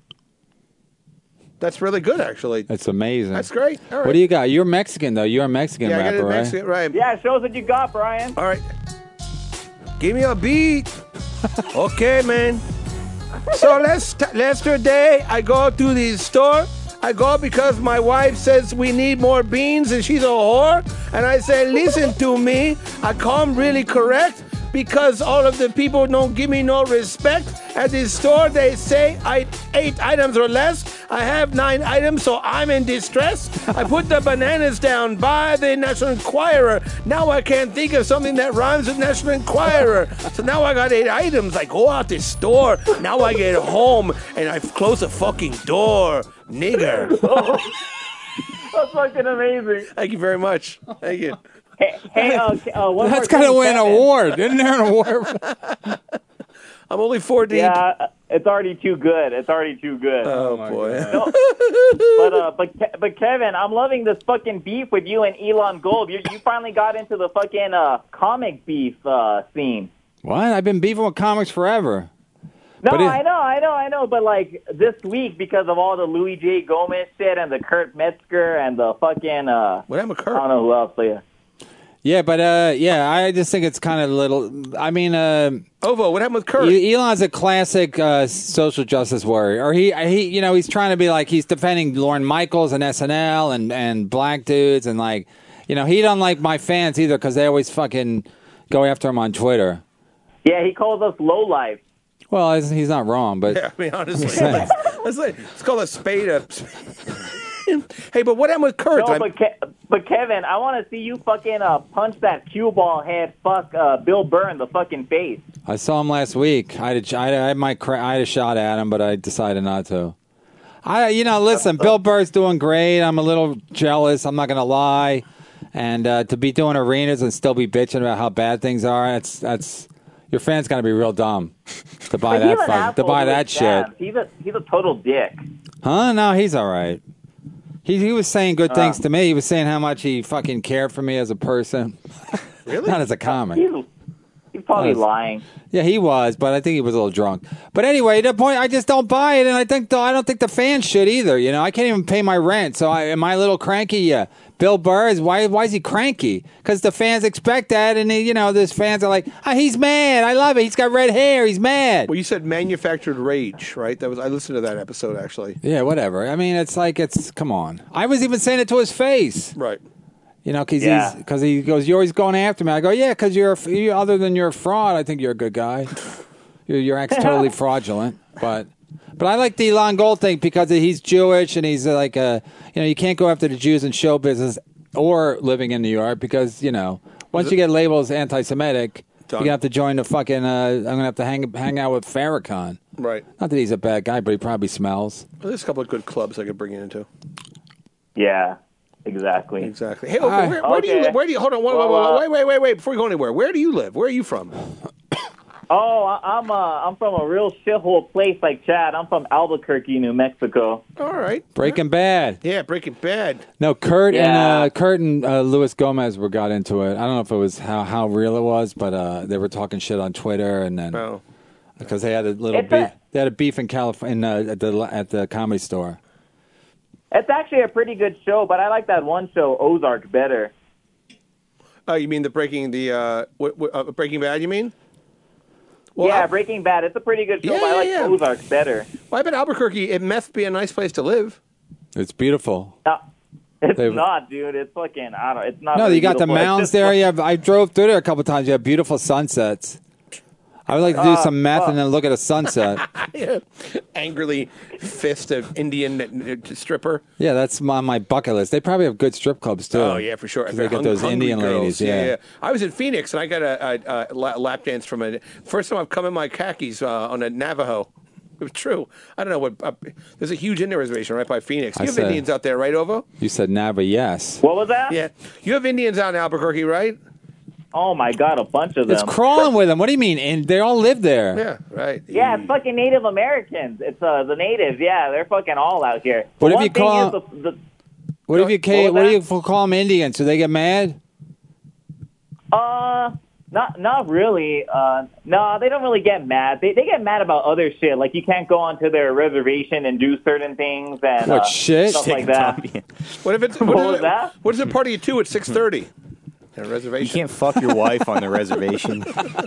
That's really good, actually. That's amazing. That's great. All right. What do you got? You're Mexican, though. You're a Mexican Yeah, I got rapper, it right? Mexican, right? Yeah, show us what you got, Brian. All right. Give me a beat. Okay, man. So last yesterday, I go to the store. I go because my wife says we need more beans and she's a whore. And I say, listen to me. I come really correct because all of the people don't give me no respect. At the store, they say I eight items or less. I have nine items, so I'm in distress. I put the bananas down by the National Enquirer. Now I can't think of something that rhymes with National Enquirer. So now I got eight items. I go out the store. Now I get home and I close the fucking door. Nigger. That's fucking amazing. Thank you very much. Thank you. Hey, hey uh, uh, one That's more got to thing, win an Kevin. award. Isn't there an award? I'm only four deep. Yeah, it's already too good. It's already too good. Oh, boy. No, but uh, but Ke- but Kevin, I'm loving this fucking beef with you and Elon Gold. You you finally got into the fucking uh comic beef uh scene. What? I've been beefing with comics forever. No, But it- I know, I know, I know. But like this week, because of all the Louis J. Gomez shit and the Kurt Metzger and the fucking uh, what happened, Kurt? I don't know who else. But yeah. Yeah, but uh, yeah, I just think it's kind of little. I mean, uh, Ovo, what happened with Kurt? E- Elon's a classic uh, social justice warrior, or he he you know he's trying to be like he's defending Lorne Michaels and S N L and and black dudes and like you know he don't like my fans either because they always fucking go after him on Twitter. Yeah, he calls us lowlife. Well, he's he's not wrong, but Yeah, I mean, honestly, let's, let's, let's call a spade a. Hey, but what happened with Kurt? No, I'm- but Ke- but Kevin, I want to see you fucking uh, punch that cue ball head fuck uh, Bill Burr in the fucking face. I saw him last week. I had a, I had, I had my cra- I had a shot at him, but I decided not to. I you know listen, Bill Burr's doing great. I'm a little jealous. I'm not gonna lie, and uh, to be doing arenas and still be bitching about how bad things are, that's that's your fans got to be real dumb to buy But he's that an fuck, to asshole buy to that his shit. fans. He's a he's a total dick. Huh? No, he's all right. He he was saying good things Uh. to me. He was saying how much he fucking cared for me as a person. Really? Not as a comic. He's, he's probably Honest. lying. Yeah, he was, but I think he was a little drunk. But anyway, the point, I just don't buy it, and I think the, I don't think the fans should either. You know, I can't even pay my rent, so I, am I a little cranky? Yeah. Bill Burr is why? Why is he cranky? Because the fans expect that, and he, you know, those fans are like, oh, he's mad. I love it. He's got red hair. He's mad. Well, you said manufactured rage, right? That was I listened to that episode actually. Yeah, whatever. I mean, it's like it's come on. I was even saying it to his face. Right. You know, because Yeah. he's because he goes, you're always going after me. I go, yeah, because you're a, you, other than you're a fraud, I think you're a good guy. Your your act's totally fraudulent, but but I like the Elon Gold thing because he's Jewish and he's like a you know you can't go after the Jews in show business or living in New York because you know once you get labeled as anti-Semitic, you're gonna have to join the fucking. Uh, I'm gonna have to hang hang out with Farrakhan. Right. Not that he's a bad guy, but he probably smells. Well, there's a couple of good clubs I could bring you into. Yeah, exactly. Exactly. Hey, oh, Hi. where, where do you Okay. live? Where do you hold on? Wait, Well, wait, uh, wait, wait, wait, wait! Before you go anywhere, where do you live? Where are you from? Oh, I- I'm uh, I'm from a real shithole place like Chad. I'm from Albuquerque, New Mexico. All right. Breaking Bad. Yeah, Breaking Bad. No, Kurt and Yeah. uh, Kurt and uh, Luis Gomez were got into it. I don't know if it was how, how real it was, but uh, they were talking shit on Twitter, and then Oh. because they had a little It's beef, a- they had a beef in California uh, at the at the Comedy Store. It's actually a pretty good show, but I like that one show, Ozark, better. Oh, you mean the Breaking the uh, what, what, uh, Breaking Bad? You mean? Well, yeah, I- Breaking Bad. It's a pretty good show, Yeah, but I yeah, like yeah. Ozark better. Well, I bet Albuquerque it must be a nice place to live. It's beautiful. No, it's They- not, dude. It's fucking. I don't. It's not. No, very you got the beautiful. It's mountains just there. like- You have, I drove through there a couple times. You have beautiful sunsets. I would like to do Uh, some meth well- and then look at a sunset. Yeah. Angrily fist an Indian uh, stripper. Yeah, that's on my bucket list. They probably have good strip clubs too. Oh yeah, for sure. 'Cause they got Hung- those hungry Indian girls. ladies. Yeah. I was in Phoenix and I got a, a, a la- lap dance from a first time I've come in my khakis uh, on a Navajo. It was true. I don't know what. Uh, there's a huge Indian reservation right by Phoenix. I You have said- Indians out there, right, Ovo? You said Nava, yes. What was that? Yeah, you have Indians out in Albuquerque, right? Oh my god, a bunch of them. It's crawling with them. What do you mean? And they all live there. Yeah, right. Yeah, it's fucking Native Americans. It's uh, the natives. Yeah, they're fucking all out here. What The if one you thing call- is the, the, What if you ca- What was what do that? you call them Indians? Do they get mad? Uh, not not really. Uh, no, they don't really get mad. They they get mad about other shit. Like you can't go onto their reservation and do certain things and What uh, shit? stuff like that. What if it's What what, was is it, that? what is it party at two at six thirty? A You reservation. can't fuck your wife on the reservation.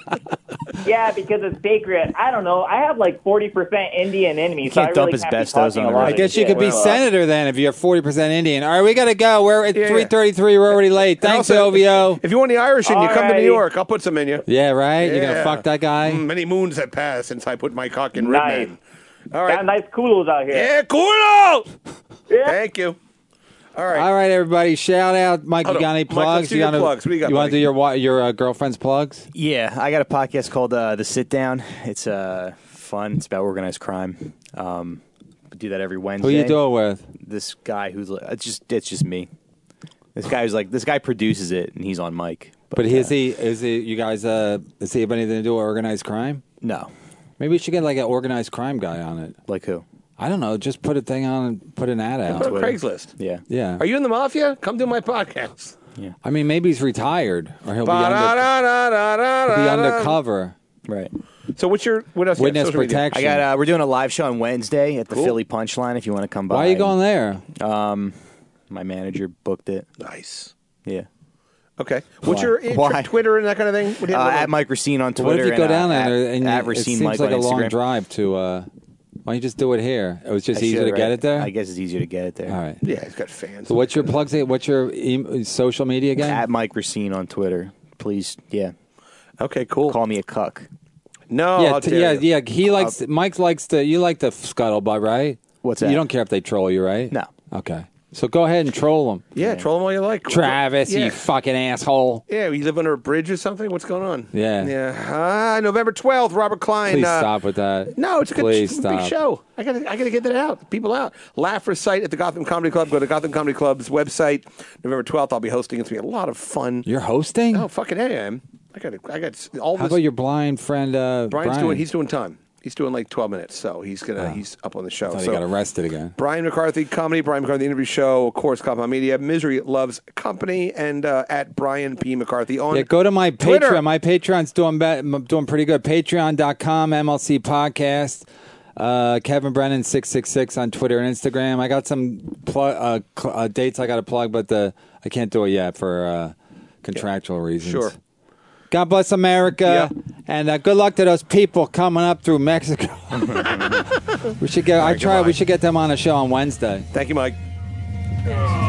Yeah, because it's sacred. I don't know. I have like forty percent Indian in me. You so can't I dump really can't be asbestos talking on a the lot I of guess you shit. could be Well, uh, senator then if you're forty percent Indian. All right, we got to go. We're at Yeah, yeah. three thirty-three. We're already late. And Thanks, also, O V O. If you want the Irish in, you come to New Alrighty. York. I'll put some in you. Yeah, right? You're going to Yeah. fuck that guy? Mm, many moons have passed since I put my cock in Nice. Ribman. All Got right. nice kulos out here. Yeah, cool. Yeah. Thank you. All right. All right, everybody. Shout out. Mike, Hold you got on. any Mike, let's plugs? do you your got plugs. What do you got, want to buddy? do your wa- your uh, girlfriend's plugs? Yeah, I got a podcast called uh, The Sit Down. It's uh, fun. It's about organized crime. Um, we do that every Wednesday. Who you do it with? This guy who's like, it's just it's just me. This guy who's like this guy produces it and he's on mic. But is he, is he, you guys, uh, does he have anything to do with organized crime? No, Maybe we should get like an organized crime guy on it. like who? I don't know. Just put a thing on and put an ad out. Put on Craigslist. Yeah, Yeah. Are you in the mafia? Come do my podcast. yeah, I mean, maybe he's retired or he'll be, under, he'll be Ba-da-da-da-da-da-da. undercover. right. So what's your what else? you got? Witness Social media? protection. I got uh, we're doing a live show on Wednesday at the Cool. Philly Punchline. If you want to come by, Why are you going there? Um, my manager booked it. Nice. Yeah, Okay. What's Why? your, your Why? Twitter and that kind of thing? What do you uh, have at going Mike Racine on Twitter. What if you go and, uh, down at, there and at you, it Racine seems Mike like on a long Instagram. drive to? Uh, why don't you just do it here? It was just I easier should, to get right? it there. I guess it's easier to get it there. All right. on? Yeah, he's got fans. So what's your plugs? What's your e- social media again? At Mike Racine on Twitter. Please, yeah. Okay, cool. Call me a cuck. No, yeah, I'll t- tell yeah, you. yeah. He likes. Mike likes to. You like the scuttlebutt, right? What's You that? don't care if they troll you, right? No. Okay. So go ahead and troll them, Yeah, troll him all you like. Travis. Yeah. You fucking asshole. Yeah, you live under a bridge or something? What's going on? Yeah. Yeah. Ah, November twelfth, Robert Klein. Please uh, stop with that. No, it's a good Please big stop. show. I gotta, I gotta get that out. People out. Laugh recite at the Gotham Comedy Club. Go to Gotham Comedy Club's website. November twelfth, I'll be hosting. It's gonna be a lot of fun. You're hosting? Oh, fucking A, I am. I got, I got all How this. about your blind friend? Uh, Brian's Brian? doing. He's doing time. He's doing like twelve minutes, so he's gonna. Oh. He's up on the show. I thought so he got arrested again. Brian McCarthy comedy, Brian McCarthy interview show, of course, Compound Media, Misery Loves Company, and uh, at Brian P McCarthy on. Yeah, go to my Twitter. Patreon. My Patreon's doing be- doing pretty good. Patreon dot com M L C podcast. Uh, Kevin Brennan six six six on Twitter and Instagram. I got some pl- uh, cl- uh, dates I got to plug, but the I can't do it yet for uh, contractual reasons. Sure. God bless America, and uh, good luck to those people coming up through Mexico. we should get. I right, try. goodbye. We should get them on a show on Wednesday. Thank you, Mike.